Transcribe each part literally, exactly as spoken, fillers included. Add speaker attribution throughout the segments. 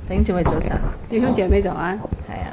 Speaker 1: 弟兄姊妹早晨，
Speaker 2: 弟兄姐妹早安。
Speaker 1: 係啊，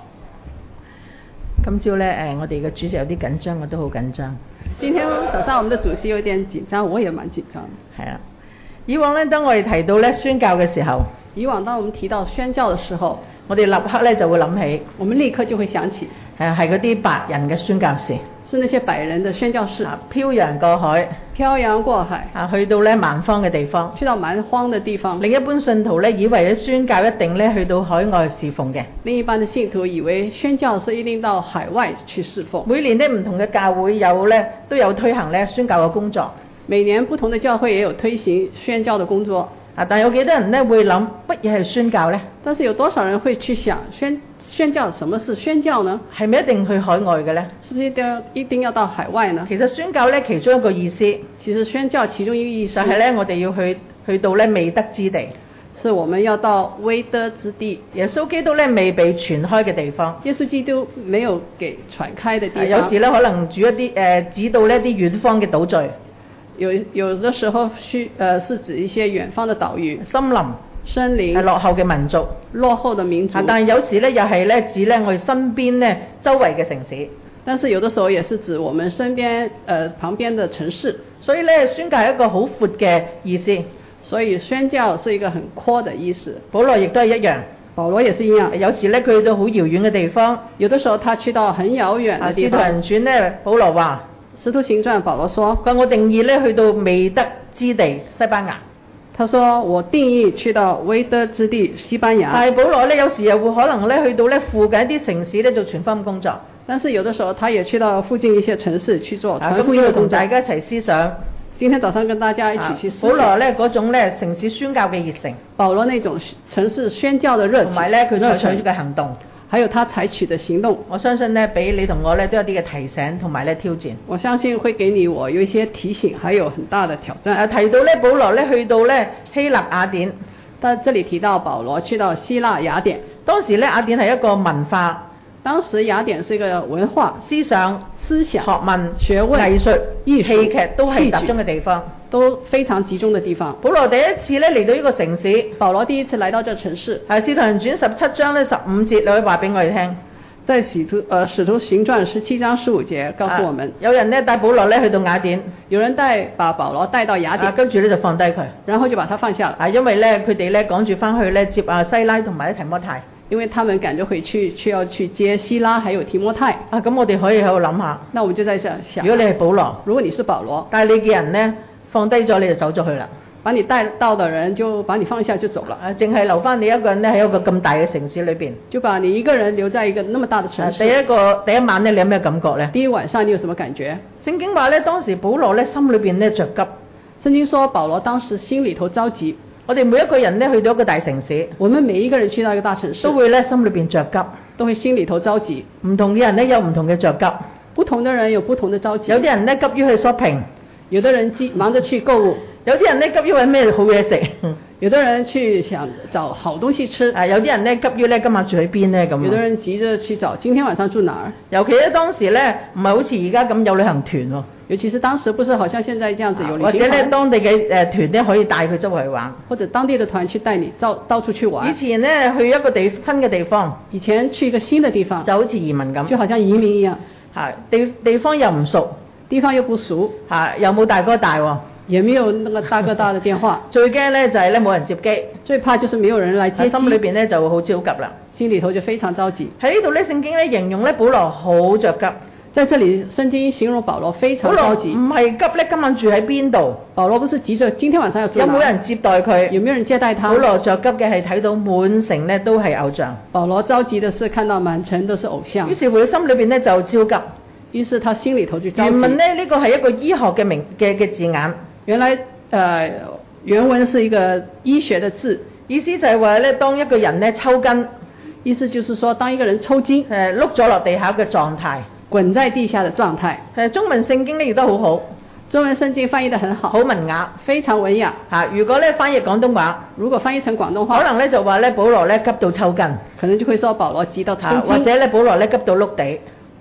Speaker 1: 今朝咧誒，我哋嘅主席有啲緊張，我都好緊張。
Speaker 2: 今天早上我們的主席有點緊張，我也蠻緊張。
Speaker 1: 係啊，以往咧當我哋提到咧宣教嘅時候，
Speaker 2: 以往當我們提到宣教嘅時候，
Speaker 1: 我哋立刻咧就會諗起，
Speaker 2: 我們立刻就會想起，
Speaker 1: 係係嗰啲白人嘅宣教士。
Speaker 2: 是那些百人的宣教士，
Speaker 1: 啊，漂洋過海，
Speaker 2: 漂洋過海，
Speaker 1: 啊，去到咧蠻荒嘅地方，
Speaker 2: 去到蠻荒嘅地方。
Speaker 1: 另一般信徒咧以為咧宣教一定咧去到海外侍奉嘅。
Speaker 2: 另一般嘅信徒以為宣教是一定到海外去侍奉。
Speaker 1: 每年咧唔同嘅教會有咧都有推行咧宣教嘅工作。
Speaker 2: 每年不同的教會也有推行宣教的工作。
Speaker 1: 啊，但有幾多人咧會諗乜嘢係宣教咧？
Speaker 2: 但是有多少人會去想宣宣教，什麼是宣教呢？
Speaker 1: 係咪一定去海外嘅咧？
Speaker 2: 是不是一定要一定要到海外呢？
Speaker 1: 其實宣教咧其中一個意思，
Speaker 2: 其實宣教其中一個意思
Speaker 1: 就係咧我哋要去去到咧未得之地，
Speaker 2: 是我們要到未得之地。
Speaker 1: 耶穌基督咧未被傳開嘅地方。
Speaker 2: 耶穌基督沒有給傳開的地方。
Speaker 1: 有時咧可能住一啲誒、呃、指到呢一啲遠方嘅島嶼。
Speaker 2: 有有的時候需呃是指一些遠方的島嶼、
Speaker 1: 森林、
Speaker 2: 森林，
Speaker 1: 係落後嘅民族、
Speaker 2: 落後的民族。
Speaker 1: 啊、但係有時咧又係咧指咧我哋身邊咧周圍嘅城市。
Speaker 2: 但是有的時候也是指我們身邊呃旁邊的城市。
Speaker 1: 所以咧宣教係一個好闊嘅意思。
Speaker 2: 所以宣教是一個很闊的意思。
Speaker 1: 保羅亦都係一樣。
Speaker 2: 保羅也是一樣。
Speaker 1: 有時咧佢去到好遙遠嘅地方。
Speaker 2: 有的時候他去到很遙遠嘅地方。
Speaker 1: 使徒行傳咧，保羅話。
Speaker 2: 使徒行傳保羅說，
Speaker 1: 佢話我定義咧去到未得之地西班牙。
Speaker 2: 他說我定義去到未得之地西班牙。
Speaker 1: 但係保羅咧有時又會可能咧去到咧附近一啲城市咧做傳福音工作。
Speaker 2: 但是有的時候他也去到附近一些城市去做傳
Speaker 1: 福
Speaker 2: 福音的工作。
Speaker 1: 同大家一齊思想。
Speaker 2: 今天早上跟大家一起去思想。
Speaker 1: 保羅咧嗰種咧城市宣教嘅熱誠。
Speaker 2: 保羅那種城市宣教嘅熱情。
Speaker 1: 同埋咧佢採取嘅行動。
Speaker 2: 還有他採取的行動，
Speaker 1: 我相信呢俾你同我呢都有啲嘅提醒同埋咧挑戰。
Speaker 2: 我相信會給你我有一些提醒，還有很大的挑戰。
Speaker 1: 啊，提到咧保羅咧去到咧希臘雅典，
Speaker 2: 但這裡提到保羅去到希臘雅典，
Speaker 1: 當時咧雅典係一個文化，
Speaker 2: 當時雅典是一個文化、
Speaker 1: 思想、
Speaker 2: 思想、
Speaker 1: 學問、
Speaker 2: 學問、
Speaker 1: 藝術、
Speaker 2: 藝術、
Speaker 1: 戲劇都係集中嘅地方，
Speaker 2: 都非常集中的地方。
Speaker 1: 保羅第一次咧嚟到呢個城市，
Speaker 2: 保羅第一次來到這個城市，
Speaker 1: 係《使徒行傳》十七章咧十五節，你可以話俾我哋聽。
Speaker 2: 在使徒呃使徒行傳十七章十五節告訴我們，
Speaker 1: 啊、有人咧帶保羅咧去到雅典，
Speaker 2: 有人帶把保羅帶到雅典，
Speaker 1: 跟住咧就放低佢，
Speaker 2: 然後就把他放下了。
Speaker 1: 啊，因為咧佢哋咧趕住翻去咧接啊西拉同埋咧提摩太，
Speaker 2: 因為他們趕着回去，需要去接希拉還有提摩太。
Speaker 1: 啊，咁我哋可以喺度諗下，
Speaker 2: 那我們就在這想，
Speaker 1: 如果你係保羅，
Speaker 2: 如果你是保羅，
Speaker 1: 但係你嘅人咧放低咗你就走咗去啦。
Speaker 2: 把你帶到的人就把你放下就走了，
Speaker 1: 啊，淨係留翻你一個人咧喺一個咁大嘅城市裏邊，
Speaker 2: 就把你一個人留在一個那麼大的城市。
Speaker 1: 第一個第一晚咧，你有咩感覺咧？
Speaker 2: 第一晚上你有什麼感覺？
Speaker 1: 聖經話咧，當時保羅咧心裏邊咧着急。
Speaker 2: 聖經說保羅當時心裏頭着急。
Speaker 1: 我哋每一個人咧去到一個大城市，
Speaker 2: 我們每一個人去到一個大城市，
Speaker 1: 都會咧心裏邊着急，
Speaker 2: 都會心裏頭着急。
Speaker 1: 唔同嘅人咧有唔同嘅着急，
Speaker 2: 不同的人有不同的着急。
Speaker 1: 有啲人咧急於去 shopping，
Speaker 2: 有的人急忙着去購物。
Speaker 1: 有啲人咧急於揾咩好嘢食，
Speaker 2: 有的人去想找好東西吃。
Speaker 1: 啊，有啲人咧急於咧今晚住喺邊咧咁。
Speaker 2: 有的人急着去找今天晚上住哪兒。
Speaker 1: 尤其咧當時咧唔係好似而家咁有旅行團喎。
Speaker 2: 尤其是當時不是好像現在這樣子有旅行團。
Speaker 1: 或者咧當地嘅誒團咧可以帶佢周圍去玩。
Speaker 2: 或者當地的團去帶你到到處去玩。
Speaker 1: 以前咧去一個地新嘅地方，
Speaker 2: 以前去一個新的地方，
Speaker 1: 就好似移民咁，
Speaker 2: 就好像移民一樣。
Speaker 1: 係地地方又唔熟，
Speaker 2: 地方又不熟，
Speaker 1: 係又冇大哥大喎。
Speaker 2: 也沒有那個大哥大的電話，
Speaker 1: 最驚咧就係咧冇人接機，
Speaker 2: 最怕就是沒有人來接機，
Speaker 1: 心裏邊咧就會好焦急啦，
Speaker 2: 心裏頭就非常着急。
Speaker 1: 喺呢度咧聖經咧形容咧保羅好着急，
Speaker 2: 在這裡聖經形容保羅非常着急。
Speaker 1: 唔係急咧今晚住喺邊度，
Speaker 2: 保羅不是急着今天晚上要住哪，
Speaker 1: 有冇人接待佢，
Speaker 2: 有沒有人接待他？
Speaker 1: 保羅着急嘅係睇到滿城咧都係偶像，
Speaker 2: 保羅着急的是看到滿城都是偶像，
Speaker 1: 於是乎佢心裏邊咧就焦急，
Speaker 2: 於是他心裏頭就着急。
Speaker 1: 原文咧呢個係一個醫學嘅名嘅嘅字眼，
Speaker 2: 原來。呃，原文是一個醫學的字，
Speaker 1: 意思就係話咧，當一個人咧抽筋，
Speaker 2: 意思就是說，當一個人抽筋，
Speaker 1: 誒碌咗落地下嘅狀態，
Speaker 2: 滾在地下的狀態。
Speaker 1: 誒中文聖經咧亦都好好，
Speaker 2: 中文聖經翻譯得很好，
Speaker 1: 好文雅，
Speaker 2: 非常文雅。
Speaker 1: 嚇，如果咧翻譯廣東話，
Speaker 2: 如果翻譯成廣東話，
Speaker 1: 可能咧就話咧保羅咧急到抽筋，
Speaker 2: 可能就會說保羅急到抽筋，
Speaker 1: 或者咧保羅咧急到碌地。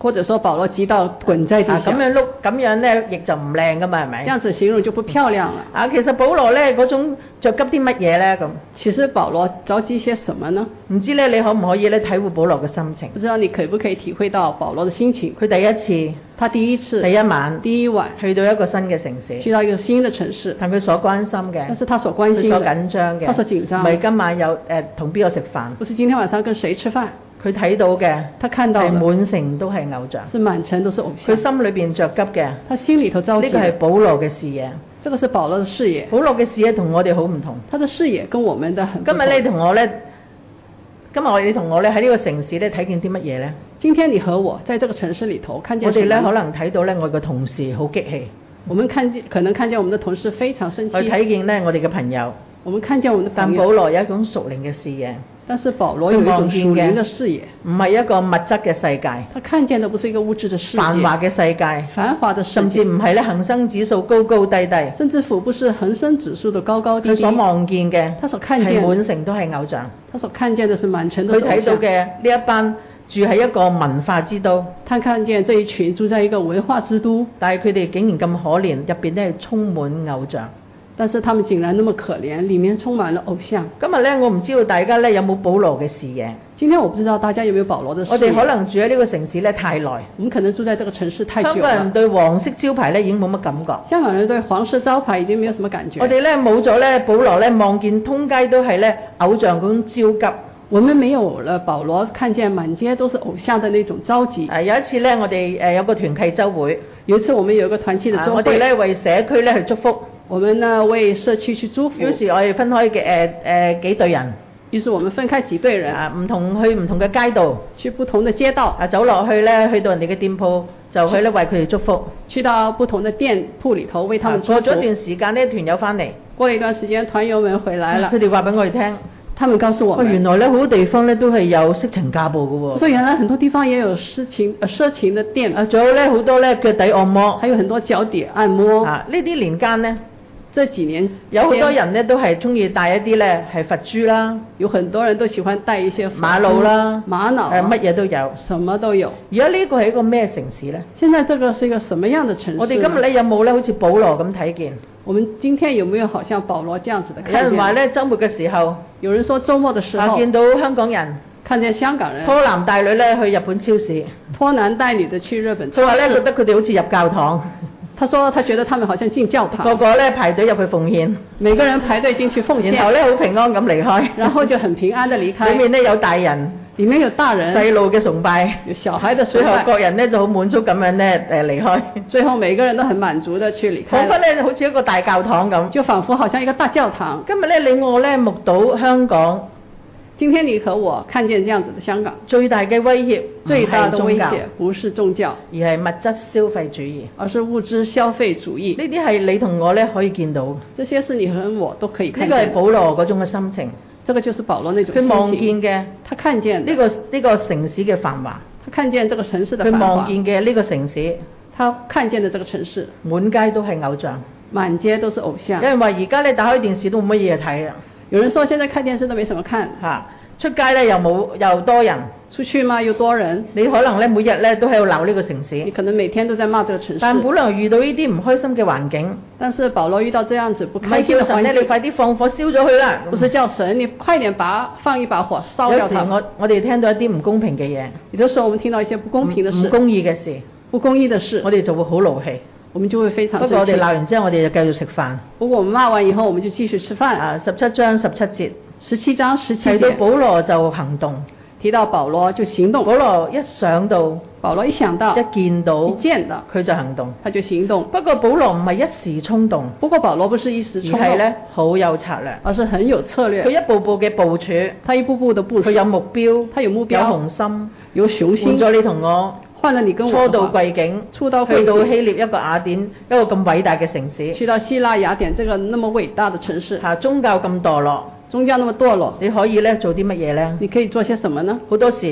Speaker 2: 或者說保羅急到滾在地
Speaker 1: 啊，咁
Speaker 2: 上，
Speaker 1: 樣碌咁樣咧，亦就唔靚噶嘛，係咪？
Speaker 2: 這樣子形容就不漂亮了。
Speaker 1: 啊，其實保羅咧嗰種着急啲乜嘢咧咁？
Speaker 2: 其實保羅着急些什麼呢？
Speaker 1: 唔知咧，你可唔可以咧體會保羅嘅心情？
Speaker 2: 不知道你可不可以體會到保羅的心情？
Speaker 1: 佢第一次，
Speaker 2: 他第一次，
Speaker 1: 第一晚，
Speaker 2: 第一晚
Speaker 1: 去到一個新嘅城市，
Speaker 2: 去到一個新的城市，
Speaker 1: 但佢所關心嘅，
Speaker 2: 但是他所關心的，
Speaker 1: 佢所緊張嘅，
Speaker 2: 他所緊張，
Speaker 1: 唔係今晚有誒同邊個食飯，
Speaker 2: 不是今天晚上跟誰吃飯。
Speaker 1: 佢睇到嘅，
Speaker 2: 他看到
Speaker 1: 係滿城都係偶像，
Speaker 2: 是滿城都是偶像。
Speaker 1: 佢心裏邊着急嘅，
Speaker 2: 他心裏頭着急。
Speaker 1: 呢個係保羅嘅視野，
Speaker 2: 這個是保羅的視野。
Speaker 1: 保羅嘅視野同我哋好唔同。
Speaker 2: 他的視野跟我們的很不同。
Speaker 1: 今日你同我咧，今日我哋同我咧喺呢個城市咧睇見啲乜嘢咧？
Speaker 2: 今天你和我在這個城市裏頭看見
Speaker 1: 我哋咧可
Speaker 2: 什麼？
Speaker 1: 能睇到咧我嘅同事好激氣，
Speaker 2: 我們看見可能看見我們的同事非常生氣。
Speaker 1: 我睇見咧我哋嘅朋友，
Speaker 2: 我們看見我們的
Speaker 1: 但
Speaker 2: 朋友。
Speaker 1: 保羅有一種屬靈嘅視野。
Speaker 2: 但是保羅有一種屬靈的視野，
Speaker 1: 唔係一個物質嘅世界，
Speaker 2: 他看見的不是一個物質的世界，
Speaker 1: 繁華嘅世界，
Speaker 2: 繁華的世界，
Speaker 1: 甚至唔係咧恒生指數高高低低，
Speaker 2: 甚至乎不是恒生指數的高高低低。
Speaker 1: 佢所望見嘅，
Speaker 2: 他所看見
Speaker 1: 係滿城都係偶像，
Speaker 2: 他所看見的是滿城都
Speaker 1: 佢
Speaker 2: 是偶像。
Speaker 1: 睇到嘅呢一班住喺一個文化之都，
Speaker 2: 他看見這一群住在一個文化之都，
Speaker 1: 但係佢哋竟然咁可憐，入邊咧係充滿偶像。
Speaker 2: 但是他們竟然那麼可憐，裡面充滿了偶像。
Speaker 1: 今日咧，我唔知道大家咧有冇保羅嘅視野。
Speaker 2: 今天我不知道大家有沒有保羅的視野。
Speaker 1: 我哋可能住喺呢個城市咧太耐，
Speaker 2: 我們可能住在這個城市太久了。
Speaker 1: 香港人對黃色招牌咧已經冇乜感覺。
Speaker 2: 香港人對黃色招牌已經沒有什麼感覺。
Speaker 1: 我哋咧冇咗咧保羅咧望見通街都係咧偶像嗰種焦急。
Speaker 2: 我們沒有了保羅看見滿街都是偶像的那種着急。
Speaker 1: 誒有一次咧，我哋誒有個團契週會，
Speaker 2: 有一次我們有一個團契的週會，
Speaker 1: 我哋咧為社區咧去祝福。
Speaker 2: 我們呢為社區去祝福。
Speaker 1: 於是我哋分開嘅誒誒幾隊人。
Speaker 2: 於是我們分開幾隊人。
Speaker 1: 啊，唔同去唔同嘅街道。
Speaker 2: 去不同的街道。
Speaker 1: 啊，走落去咧，去到人哋嘅店鋪，就去咧為佢哋祝福。
Speaker 2: 去到不同的店鋪裡頭為他們祝福。
Speaker 1: 過咗一段時間呢，團友翻嚟。
Speaker 2: 過了一段時間，團友們回來了。
Speaker 1: 佢哋話俾我哋聽。
Speaker 2: 他們告訴我們，
Speaker 1: 原來咧好多地方咧都係有色情架步嘅喎。
Speaker 2: 所以原來很多地方也有色情呃色情的店。
Speaker 1: 啊，仲有咧好多咧腳底按摩，
Speaker 2: 還有很多腳底按摩。
Speaker 1: 啊，呢啲年間呢，
Speaker 2: 這幾年
Speaker 1: 有好多人咧都係中意戴一啲咧係佛珠啦，
Speaker 2: 有很多人都喜歡戴一些
Speaker 1: 瑪瑙啦、
Speaker 2: 瑪瑙，
Speaker 1: 誒乜嘢都有，
Speaker 2: 什麼都有。
Speaker 1: 而家呢個係一個咩城市咧？
Speaker 2: 現在這個是一個什麼樣的城市？
Speaker 1: 我哋今日咧有冇咧好似保羅咁睇見？
Speaker 2: 我們今天有沒有好像保羅這樣子的看見？
Speaker 1: 有人話咧週末嘅時候，
Speaker 2: 有人說週末的時候，
Speaker 1: 啊見到香港人，
Speaker 2: 看見香港人
Speaker 1: 拖男帶女咧去日本超市，
Speaker 2: 拖男帶女的去日本超市。
Speaker 1: 佢話咧覺得佢哋好似入教堂。
Speaker 2: 他說他覺得他們好像進教堂。
Speaker 1: 個個咧排隊入去奉獻，
Speaker 2: 每個人排隊進去奉獻，
Speaker 1: 然後咧好平安咁離開，
Speaker 2: 然後就很平安的離開。
Speaker 1: 裏面咧有大人，
Speaker 2: 裡面有大人，
Speaker 1: 細路嘅崇拜，
Speaker 2: 有小孩的崇拜。
Speaker 1: 最後各人咧就好滿足咁樣咧誒離開。
Speaker 2: 最後每個人都很滿足的去離開。
Speaker 1: 彷彿咧好似一個大教堂咁，
Speaker 2: 就仿佛好像一個大教堂。
Speaker 1: 今日咧你我咧目睹香港。
Speaker 2: 今天你和我看見這樣子的香港，
Speaker 1: 最大嘅威脅，
Speaker 2: 最大的威脅不是宗教，
Speaker 1: 而係物質消費主義，
Speaker 2: 而是物質消費主義。
Speaker 1: 呢啲係你同我咧可以見到，
Speaker 2: 這些是你和我都可以看見。
Speaker 1: 呢個係保羅嗰種嘅心情，
Speaker 2: 這個就是保羅那種心情。
Speaker 1: 佢望見嘅，
Speaker 2: 他看見
Speaker 1: 呢個呢個城市嘅繁華，
Speaker 2: 他看見這個城市的繁華。
Speaker 1: 佢望見嘅呢個城市，
Speaker 2: 他看見的這個城市，
Speaker 1: 滿街都係偶像，
Speaker 2: 滿街都是偶像。
Speaker 1: 有人話而家你打開電視都冇乜嘢睇啊，
Speaker 2: 有人說現在看電視都沒什麼看
Speaker 1: 嚇。出街咧又冇又多人，
Speaker 2: 出去嘛又多人，
Speaker 1: 你可能咧每日咧都喺度鬧呢個城市，
Speaker 2: 你可能每天都在罵這個城市。
Speaker 1: 但保羅遇到呢啲唔開心嘅環境，
Speaker 2: 但是保羅遇到這樣子不開心嘅環境，
Speaker 1: 唔係叫神咧，你快啲放火燒咗佢啦，
Speaker 2: 不是叫神你快點把放一把火燒掉它。
Speaker 1: 有時我我哋聽到一啲唔公平嘅嘢，
Speaker 2: 有的時候我們聽到一些不公平的事，
Speaker 1: 唔公義嘅事，
Speaker 2: 不公義的事，
Speaker 1: 我哋就會好怒氣，
Speaker 2: 我們就會非常生氣。
Speaker 1: 不過我哋鬧完之後，我哋就繼續食飯。
Speaker 2: 不過我們罵完以後，我們就繼續吃飯。
Speaker 1: 啊，十七章十七節。
Speaker 2: 十七章十七節。
Speaker 1: 提到保羅就行動，
Speaker 2: 提到保羅就行動。
Speaker 1: 保羅一想到，
Speaker 2: 保羅一想到，
Speaker 1: 一見到，
Speaker 2: 一見到，
Speaker 1: 佢就行動，
Speaker 2: 他就行動。
Speaker 1: 不過保羅唔係一時衝動，
Speaker 2: 不過保羅不是一時衝動，
Speaker 1: 而係咧好有策略，
Speaker 2: 而是很有策略。
Speaker 1: 佢一步步嘅部署，
Speaker 2: 他一步步的部署，
Speaker 1: 佢有目標，
Speaker 2: 他有目標，
Speaker 1: 有雄心，
Speaker 2: 有雄心。
Speaker 1: 換咗你同我。
Speaker 2: 換了你跟我，
Speaker 1: 初到貴境，
Speaker 2: 初到貴境，
Speaker 1: 去到希臘一個雅典一個咁偉大嘅城市，
Speaker 2: 去到希臘雅典這個那麼偉大的城市，
Speaker 1: 嚇宗教咁墮落，
Speaker 2: 宗教那麼墮落，
Speaker 1: 你可以咧做啲乜嘢咧？
Speaker 2: 你可以做些什麼呢？
Speaker 1: 好多時，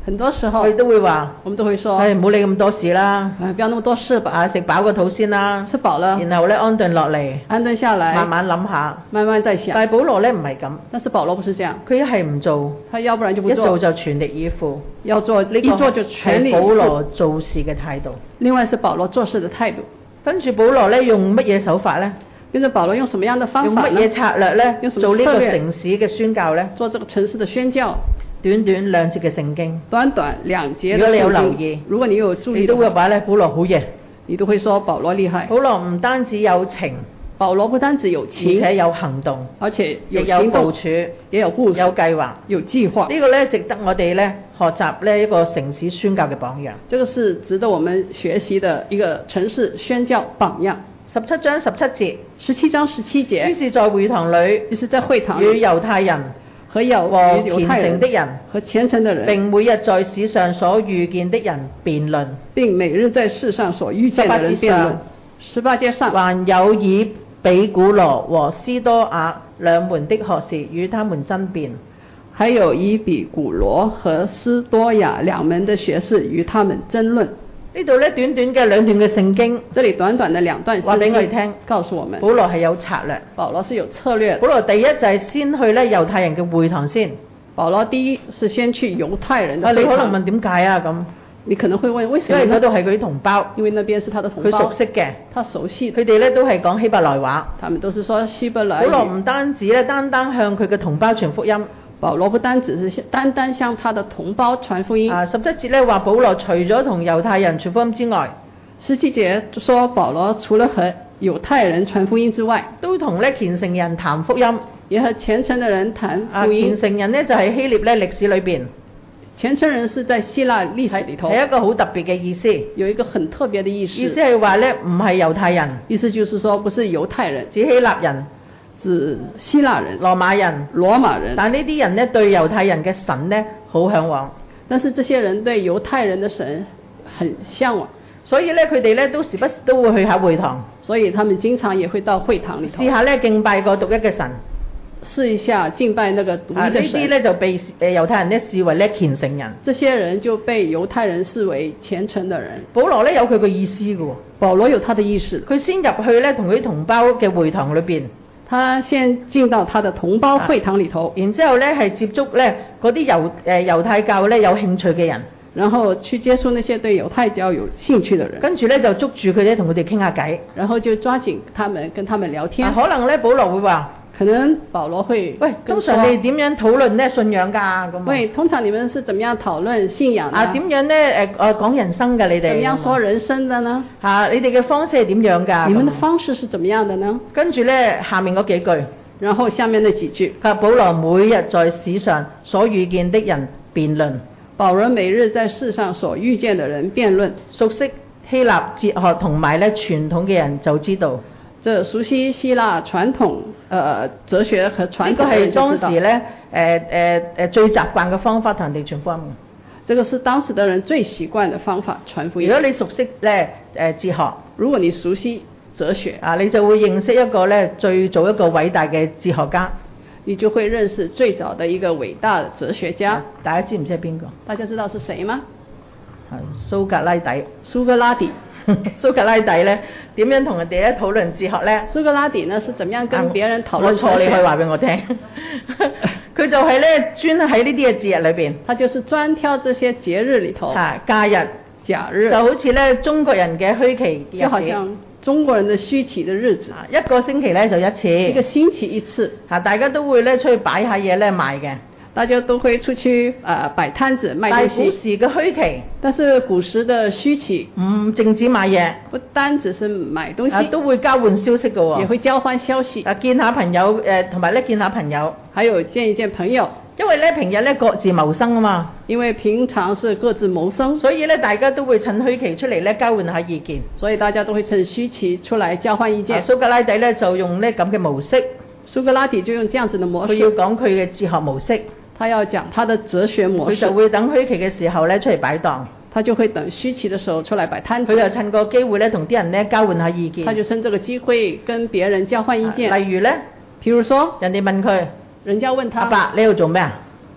Speaker 2: 很多時候
Speaker 1: 我哋都會話，
Speaker 2: 我們都會說，
Speaker 1: 唉，唔好理咁多事啦，
Speaker 2: 啊，不要那麼多事吧，
Speaker 1: 啊，食飽個肚先啦，
Speaker 2: 吃飽了，
Speaker 1: 然後咧安頓落嚟，
Speaker 2: 安頓下來，
Speaker 1: 慢慢諗下，
Speaker 2: 慢慢再想。
Speaker 1: 但係保羅咧唔係咁，
Speaker 2: 但是保羅不是這樣，
Speaker 1: 佢一係唔做，
Speaker 2: 他要不然就不
Speaker 1: 一
Speaker 2: 做，
Speaker 1: 做就全力以赴，
Speaker 2: 要做
Speaker 1: 呢
Speaker 2: 一做就全力以
Speaker 1: 係保羅
Speaker 2: 赴。
Speaker 1: 做事嘅態度。
Speaker 2: 另外是保羅做事的態度。
Speaker 1: 跟住保羅咧用乜嘢手法咧？
Speaker 2: 跟着保羅用什麼樣的方
Speaker 1: 用
Speaker 2: 法呢？
Speaker 1: 乜嘢策略咧？
Speaker 2: 用什麼
Speaker 1: 做呢個
Speaker 2: 策略
Speaker 1: 城市嘅宣教咧？
Speaker 2: 做這個城市的宣教。
Speaker 1: 短短兩節嘅聖經，
Speaker 2: 短短兩節的聖經。
Speaker 1: 如果你有留意，
Speaker 2: 如果你有注意，
Speaker 1: 你都會話咧保羅好嘢。
Speaker 2: 你都會說保羅厲害。
Speaker 1: 保羅唔單止有情，
Speaker 2: 保羅不單止有情，
Speaker 1: 而且有行動，
Speaker 2: 而且有
Speaker 1: 亦有
Speaker 2: 行動
Speaker 1: 部署，
Speaker 2: 也有部署，
Speaker 1: 有計劃，
Speaker 2: 有計劃。
Speaker 1: 呢個咧值得我哋咧學習呢一個城市宣教嘅榜樣。
Speaker 2: 這個是值得我們學習的一個城市宣教榜樣。
Speaker 1: 十七章十七節，
Speaker 2: 十七章十七節。
Speaker 1: 於是在會堂裏，
Speaker 2: 於是在會堂
Speaker 1: 與猶太人
Speaker 2: 和有
Speaker 1: 和
Speaker 2: 猶太人
Speaker 1: 虔誠的人
Speaker 2: 和虔誠的人，
Speaker 1: 並每日在市上所遇見的人辯論，
Speaker 2: 並每日在世上所遇見的人辯論。十八節上，
Speaker 1: 還有以比古羅和斯多亞兩門的學士與他們爭辯。
Speaker 2: 還有以比古羅和斯多亞兩門的學士與他們爭論。
Speaker 1: 呢度咧短短嘅兩段嘅聖經，
Speaker 2: 這裡短短的兩段聖經，
Speaker 1: 話俾我哋聽，
Speaker 2: 告訴我們，
Speaker 1: 保羅係有策略。
Speaker 2: 保羅是有策略的。
Speaker 1: 保羅第一就係先去咧猶太人嘅會堂先。
Speaker 2: 保羅第一是先去猶太人的
Speaker 1: 啊，
Speaker 2: 會堂。
Speaker 1: 你可能問點解啊咁？
Speaker 2: 你可能會問為什麼？
Speaker 1: 因為嗰度係佢啲同胞，
Speaker 2: 因為那邊是他的同胞，
Speaker 1: 佢熟悉嘅，
Speaker 2: 他熟悉。
Speaker 1: 佢哋咧都係講希伯來話。
Speaker 2: 他們都是說希伯來語。
Speaker 1: 保羅唔單止咧單單向佢嘅同胞傳福音。
Speaker 2: 保羅不單只是單單向他的同胞傳福音。
Speaker 1: 啊，十七節咧話保羅除咗同猶太人傳福音之外，
Speaker 2: 十七節說保羅除了和猶太人傳福音之外，
Speaker 1: 都同咧虔誠人談福音。
Speaker 2: 也和虔誠的人談
Speaker 1: 啊，
Speaker 2: 福音。
Speaker 1: 虔誠人呢就係希臘咧歷史裏邊，
Speaker 2: 虔誠人是在希臘歷史裏頭
Speaker 1: 係一個好特別嘅意思。
Speaker 2: 有一個很特別的意思。
Speaker 1: 意思係話咧唔係猶太人，
Speaker 2: 意思就是說不是猶太人，
Speaker 1: 指希臘人。
Speaker 2: 指希臘人、
Speaker 1: 羅馬人、
Speaker 2: 羅馬人，
Speaker 1: 但呢啲人呢對猶太人嘅神呢好向往，
Speaker 2: 但是這些人對猶太人的神很向往，
Speaker 1: 所以呢佢哋呢都時不時都會去下會堂，
Speaker 2: 所以他們經常也會到會堂裏頭
Speaker 1: 試下呢敬拜個獨一嘅神，
Speaker 2: 試一下敬拜那個獨一的神。
Speaker 1: 啊、呢啲呢就被誒猶太人呢視為呢虔誠人，
Speaker 2: 這些人就被猶太人視為虔誠的人。
Speaker 1: 保羅呢有佢嘅意思嘅喎，
Speaker 2: 保羅有他的意思，
Speaker 1: 佢先入去呢同佢啲同胞嘅會堂裏邊。
Speaker 2: 他先進到他的同胞會堂裏頭，
Speaker 1: 啊、然之後呢係接觸呢嗰啲猶誒猶太教呢有興趣嘅人，
Speaker 2: 然後去接觸那些對猶太教有興趣的人，
Speaker 1: 跟住呢就捉住佢哋同佢哋傾下偈，
Speaker 2: 然後就抓緊他們跟他們聊天。
Speaker 1: 啊、可能呢保羅會話。
Speaker 2: 可能保羅會
Speaker 1: 喂，通常你哋點樣討論呢信仰㗎咁？
Speaker 2: 喂，通常你們是怎麼樣討論信仰
Speaker 1: 啊？點樣呢？誒、呃、誒講人生㗎你哋？
Speaker 2: 怎麼樣說人生的呢？
Speaker 1: 嚇、啊，你哋嘅方式係點樣㗎？
Speaker 2: 你們的方式是怎麼樣的呢？
Speaker 1: 跟住呢，下面嗰幾句，
Speaker 2: 然後下面那幾句，
Speaker 1: 佢話保羅每日在史上所遇見的人辯論。
Speaker 2: 保羅每日在世上所遇見的人辯論。
Speaker 1: 熟悉希臘哲學同埋咧傳統嘅人就知道。
Speaker 2: 這熟悉希臘傳統，呃哲學和傳統嘅人就知道。呢個係當時咧，
Speaker 1: 誒誒誒最習慣嘅方法同人哋傳福音。
Speaker 2: 這個是當時的人最習慣的方法傳福音。
Speaker 1: 如果你熟悉咧誒哲學，
Speaker 2: 如果你熟悉哲學，
Speaker 1: 啊，你就會認識一個咧最早一個偉大嘅哲學家。
Speaker 2: 你就會認識最早的一個偉大的哲學家。
Speaker 1: 啊、大家知唔知係邊個？
Speaker 2: 大家知道是誰嗎？
Speaker 1: 係蘇格拉底。蘇
Speaker 2: 格拉底。
Speaker 1: 蘇格拉底咧點樣同人哋咧討論哲學咧？
Speaker 2: 蘇格拉底呢是怎麼樣跟別人討論？
Speaker 1: 我錯，你可以話俾我聽。佢就係咧專喺呢啲嘅節日裏邊，
Speaker 2: 他就是專挑這些節日裏頭。
Speaker 1: 啊，假日。
Speaker 2: 假日。
Speaker 1: 就好似咧中國人嘅虛期日子。
Speaker 2: 就好像中國人的虛期的日子。
Speaker 1: 一個星期咧就一次。
Speaker 2: 一個星期一次。啊，
Speaker 1: 大家都會咧出去擺下嘢咧賣嘅。
Speaker 2: 大家都會出去呃擺攤子賣東西。
Speaker 1: 但係古時嘅虛期，
Speaker 2: 但是古時的虛期
Speaker 1: 唔淨止買嘢，
Speaker 2: 不單只是買東西，
Speaker 1: 啊、都會交換消息嘅喎，
Speaker 2: 也會交換消息。
Speaker 1: 啊，見下朋友誒，同埋咧見下朋友，
Speaker 2: 還有見一見朋友。
Speaker 1: 因為咧平日咧各自謀生啊嘛，
Speaker 2: 因為平常是各自謀生，
Speaker 1: 所以咧大家都會趁虛期出嚟咧交換下意見，
Speaker 2: 所以大家都會趁虛期出來交換意見。
Speaker 1: 啊、蘇格拉底咧就用呢咁嘅模式，
Speaker 2: 蘇格拉底就用這樣子的模式，
Speaker 1: 佢要講佢嘅哲學模式，
Speaker 2: 他要講他的哲學模式，
Speaker 1: 佢就會等虛期嘅時候咧出嚟擺檔，
Speaker 2: 他就會等虛期的時候出來擺攤子，
Speaker 1: 佢就趁個機會咧同啲人咧交換下意見，
Speaker 2: 他就趁這個機會跟別人交換意見。
Speaker 1: 啊、例如咧，
Speaker 2: 譬如說，
Speaker 1: 人哋問佢，
Speaker 2: 人家問他，
Speaker 1: 阿伯你喺度做咩啊？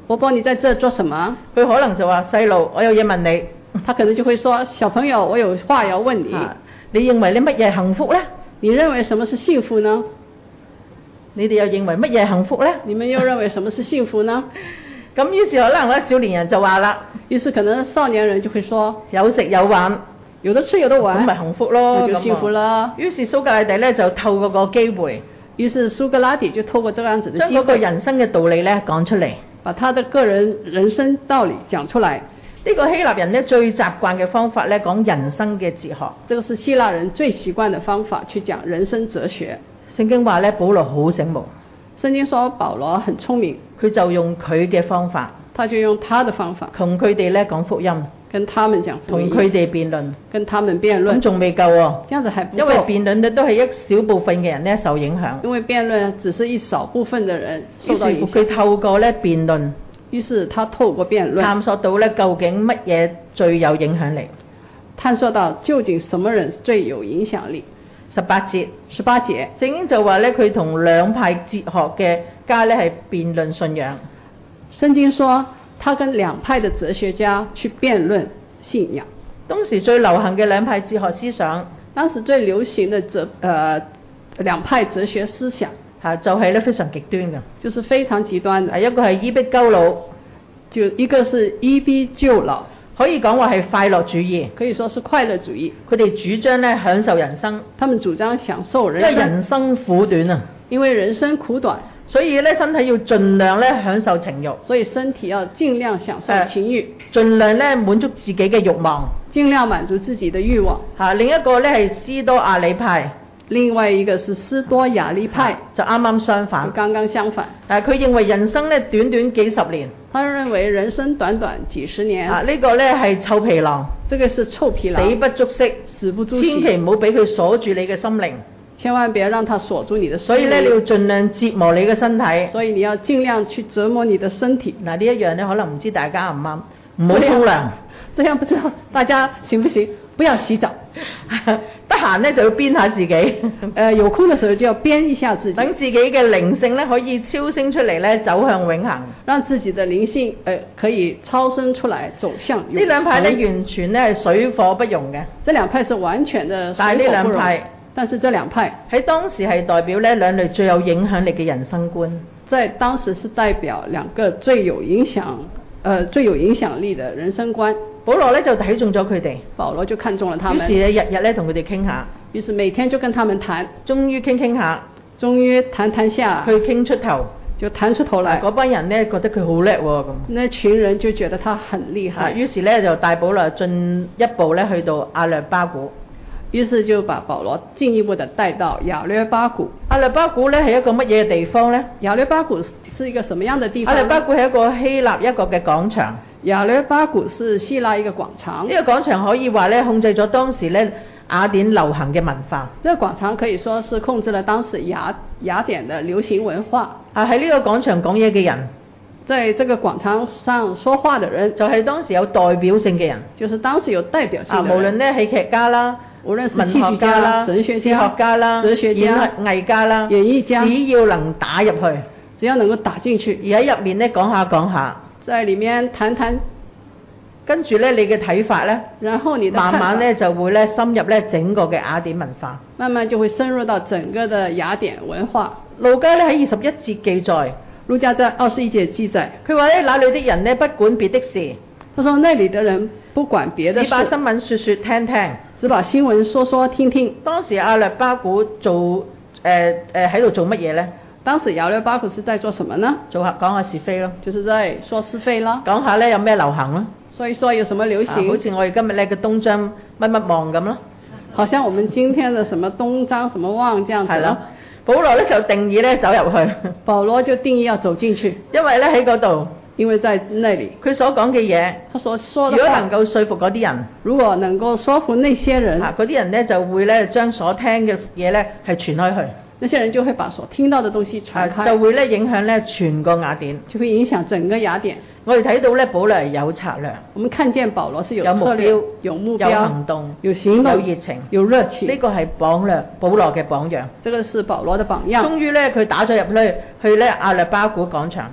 Speaker 2: 伯伯你在這做什麼？
Speaker 1: 佢可能就話細路，我有嘢問你。
Speaker 2: 他可能就會說小朋友，我有話要問你。
Speaker 1: 啊，你認為你乜嘢幸福呢？
Speaker 2: 你認為什麼是幸福呢？
Speaker 1: 你哋又認為乜嘢幸福呢？
Speaker 2: 你們又認為什麼是幸福呢？
Speaker 1: 咁於是可能咧少年人就話啦，
Speaker 2: 於是可能少年人就會說
Speaker 1: 有食有玩，
Speaker 2: 有得吃有得玩，
Speaker 1: 咁咪幸福咯，
Speaker 2: 那就幸福啦。
Speaker 1: 於是蘇格拉底咧就透過個機會，
Speaker 2: 於是蘇格拉底就透過這樣子的機會，
Speaker 1: 將嗰個人生嘅道理咧講出嚟，
Speaker 2: 把他的個人人生道理講出來。
Speaker 1: 呢個希臘人咧最習慣嘅方法咧講人生嘅哲學，
Speaker 2: 這個是希臘人最習慣的方法去講人生哲學。
Speaker 1: 聖經話咧保羅好醒目，
Speaker 2: 聖經說保羅很聰明，
Speaker 1: 佢就用佢嘅方法，
Speaker 2: 他就用他的方法
Speaker 1: 同佢哋咧講福音，
Speaker 2: 跟他們講福音，
Speaker 1: 同佢哋辯論，
Speaker 2: 跟他們辯論。
Speaker 1: 咁仲未夠喎，
Speaker 2: 這樣子還不夠，
Speaker 1: 因為辯論咧都係一小部分嘅人咧受影響，
Speaker 2: 因為辯論只是一少部分的人受到影響。
Speaker 1: 佢透過咧辯論，
Speaker 2: 於是他透過辯論
Speaker 1: 探索到咧究竟乜嘢最有影響力，
Speaker 2: 探索到究竟什麼人最有影響力。
Speaker 1: 十八節，
Speaker 2: 十八節，
Speaker 1: 聖經就話咧佢同兩派哲學嘅家咧係辯論信仰。
Speaker 2: 聖經說他跟兩派的哲學家去辯論信仰。
Speaker 1: 當時最流行嘅兩派哲學思想，
Speaker 2: 當時最流行的哲呃兩派哲學思想
Speaker 1: 嚇就係咧非常極端嘅，
Speaker 2: 就是非常極端的。
Speaker 1: 一個係伊壁鳩魯，
Speaker 2: 就一個是伊壁鳩魯，
Speaker 1: 可以講話係快樂主義，
Speaker 2: 可以說是快樂主義。
Speaker 1: 佢哋主張咧享受人生，
Speaker 2: 他們主張享受人生，
Speaker 1: 因為人生苦短啊，
Speaker 2: 因為人生苦短，
Speaker 1: 所以咧身體要盡量咧享受情慾，
Speaker 2: 所以身體要盡量享受情慾，
Speaker 1: 盡量咧滿足自己嘅慾望，
Speaker 2: 盡量滿足自己的慾望。
Speaker 1: 嚇，另一個咧係斯多亞里派，
Speaker 2: 另外一個是斯多亞里派，
Speaker 1: 就啱啱相反，
Speaker 2: 剛剛相反。
Speaker 1: 誒，佢認為人生咧短短幾十年，
Speaker 2: 他認為人生短短幾十年，
Speaker 1: 啊，呢個咧係臭皮囊，
Speaker 2: 這個是臭皮囊，
Speaker 1: 死不足惜，
Speaker 2: 死不足惜，
Speaker 1: 千祈唔好俾佢鎖住你嘅心靈，
Speaker 2: 千萬別讓他鎖住你的心靈。
Speaker 1: 所以咧你要盡量折磨你嘅身體，
Speaker 2: 所以你要盡量去折磨你的身體。
Speaker 1: 嗱，呢一樣咧可能唔知大家啱唔啱，唔好沖涼，
Speaker 2: 這樣不知道大家行不行？不要洗澡，
Speaker 1: 得閒咧就要鞭下自己，誒、
Speaker 2: 呃、有空的時候就要鞭一下自己，
Speaker 1: 等自己嘅靈性咧可以超升出嚟咧走向永恆，
Speaker 2: 讓自己的靈性誒、呃、可以超升出來走向永恆。
Speaker 1: 呢兩派咧完全咧係水火不容嘅，
Speaker 2: 這兩派是完全的水火不容。
Speaker 1: 但係呢兩派，
Speaker 2: 但是這兩派
Speaker 1: 喺當時係代表咧兩類最有影響力嘅人生觀，
Speaker 2: 在當時是代表兩個最有影響，呃最有影響力的人生觀。
Speaker 1: 保羅咧就睇中咗佢哋，
Speaker 2: 保羅就看中了他們，
Speaker 1: 於是咧日日咧同佢哋傾下，
Speaker 2: 於是每天就跟他們談，
Speaker 1: 終於傾傾下，
Speaker 2: 終於談談下，
Speaker 1: 佢傾出頭，
Speaker 2: 就談出頭來。
Speaker 1: 嗰班人咧覺得佢好叻喎咁，
Speaker 2: 那群人就覺得他很厲害，
Speaker 1: 於是咧就帶保羅進一步咧去到亞略巴古，
Speaker 2: 於是就把保羅進一步的帶到亞略巴古。
Speaker 1: 亞略巴古咧係一個乜嘢地方咧？
Speaker 2: 亞略巴古是一個什麼樣的地方？
Speaker 1: 亞略巴古係一個希臘一個嘅廣場。
Speaker 2: 亞略巴古是希臘一個廣場，
Speaker 1: 呢個廣場可以話咧控制咗當時咧雅典流行嘅文化。
Speaker 2: 這個廣場可以說是控制了當時雅雅典的流行文化。
Speaker 1: 啊，喺呢個廣場講嘢嘅人，
Speaker 2: 在這個廣場上說話的人，
Speaker 1: 就係當時有代表性嘅人，
Speaker 2: 就是當時有代表性的人。
Speaker 1: 啊，無論咧戲劇家啦，
Speaker 2: 無論是
Speaker 1: 文學家啦、
Speaker 2: 神學家、
Speaker 1: 哲學家啦、
Speaker 2: 哲學家、
Speaker 1: 演藝家啦、
Speaker 2: 演藝家，
Speaker 1: 只要能打入去，
Speaker 2: 只要能夠打進去，
Speaker 1: 而喺入面咧講下講下，
Speaker 2: 在裡面談談。
Speaker 1: 跟住咧，你嘅睇法咧，
Speaker 2: 然後你的
Speaker 1: 慢慢咧就會咧深入咧整個嘅雅典文化，
Speaker 2: 慢慢就會深入到整個的雅典文化。
Speaker 1: 路加咧喺二十一節記載，
Speaker 2: 路加在二十一節記載，
Speaker 1: 佢話咧那裡的人呢不管別的事，
Speaker 2: 他說那裡的人不管別的事，
Speaker 1: 只把新聞說說聽聽，
Speaker 2: 只把新聞說說聽聽。
Speaker 1: 當時亞略巴古做誒誒喺度做乜嘢咧？
Speaker 2: 當時亞略巴古是在做什麼呢？
Speaker 1: 做下講下是非咯，
Speaker 2: 就是在說是非啦。
Speaker 1: 講下咧有咩流行咯。
Speaker 2: 所以說有什麼流行？
Speaker 1: 啊、好似我哋今日咧嘅東張乜乜望咁咯。
Speaker 2: 好像我們今天的什麼東張什麼望這樣子。係啦。
Speaker 1: 保羅咧就定義咧走入去。
Speaker 2: 保羅就定義要走進去。
Speaker 1: 因為咧喺嗰度。
Speaker 2: 因為在那裡。佢
Speaker 1: 所講嘅嘢。
Speaker 2: 他所說的。
Speaker 1: 如果能夠說服嗰啲人。
Speaker 2: 如果能夠說服那些人。
Speaker 1: 啊，嗰啲人咧就會咧將所聽嘅嘢咧係傳開去。
Speaker 2: 那些人就會把所聽到的東西傳開。
Speaker 1: 啊、就會咧影響咧全個雅典。
Speaker 2: 就會影響整個雅典。
Speaker 1: 我哋睇到咧，保羅有策略。
Speaker 2: 我們看見保羅是有策略、
Speaker 1: 有目標、
Speaker 2: 有目標、
Speaker 1: 有行動、
Speaker 2: 有行動、
Speaker 1: 有熱情、
Speaker 2: 有熱情。
Speaker 1: 呢個係榜樣，保羅嘅榜樣。
Speaker 2: 這個是保羅的榜樣。
Speaker 1: 終於咧，佢打咗入去，去咧亞略巴古廣場。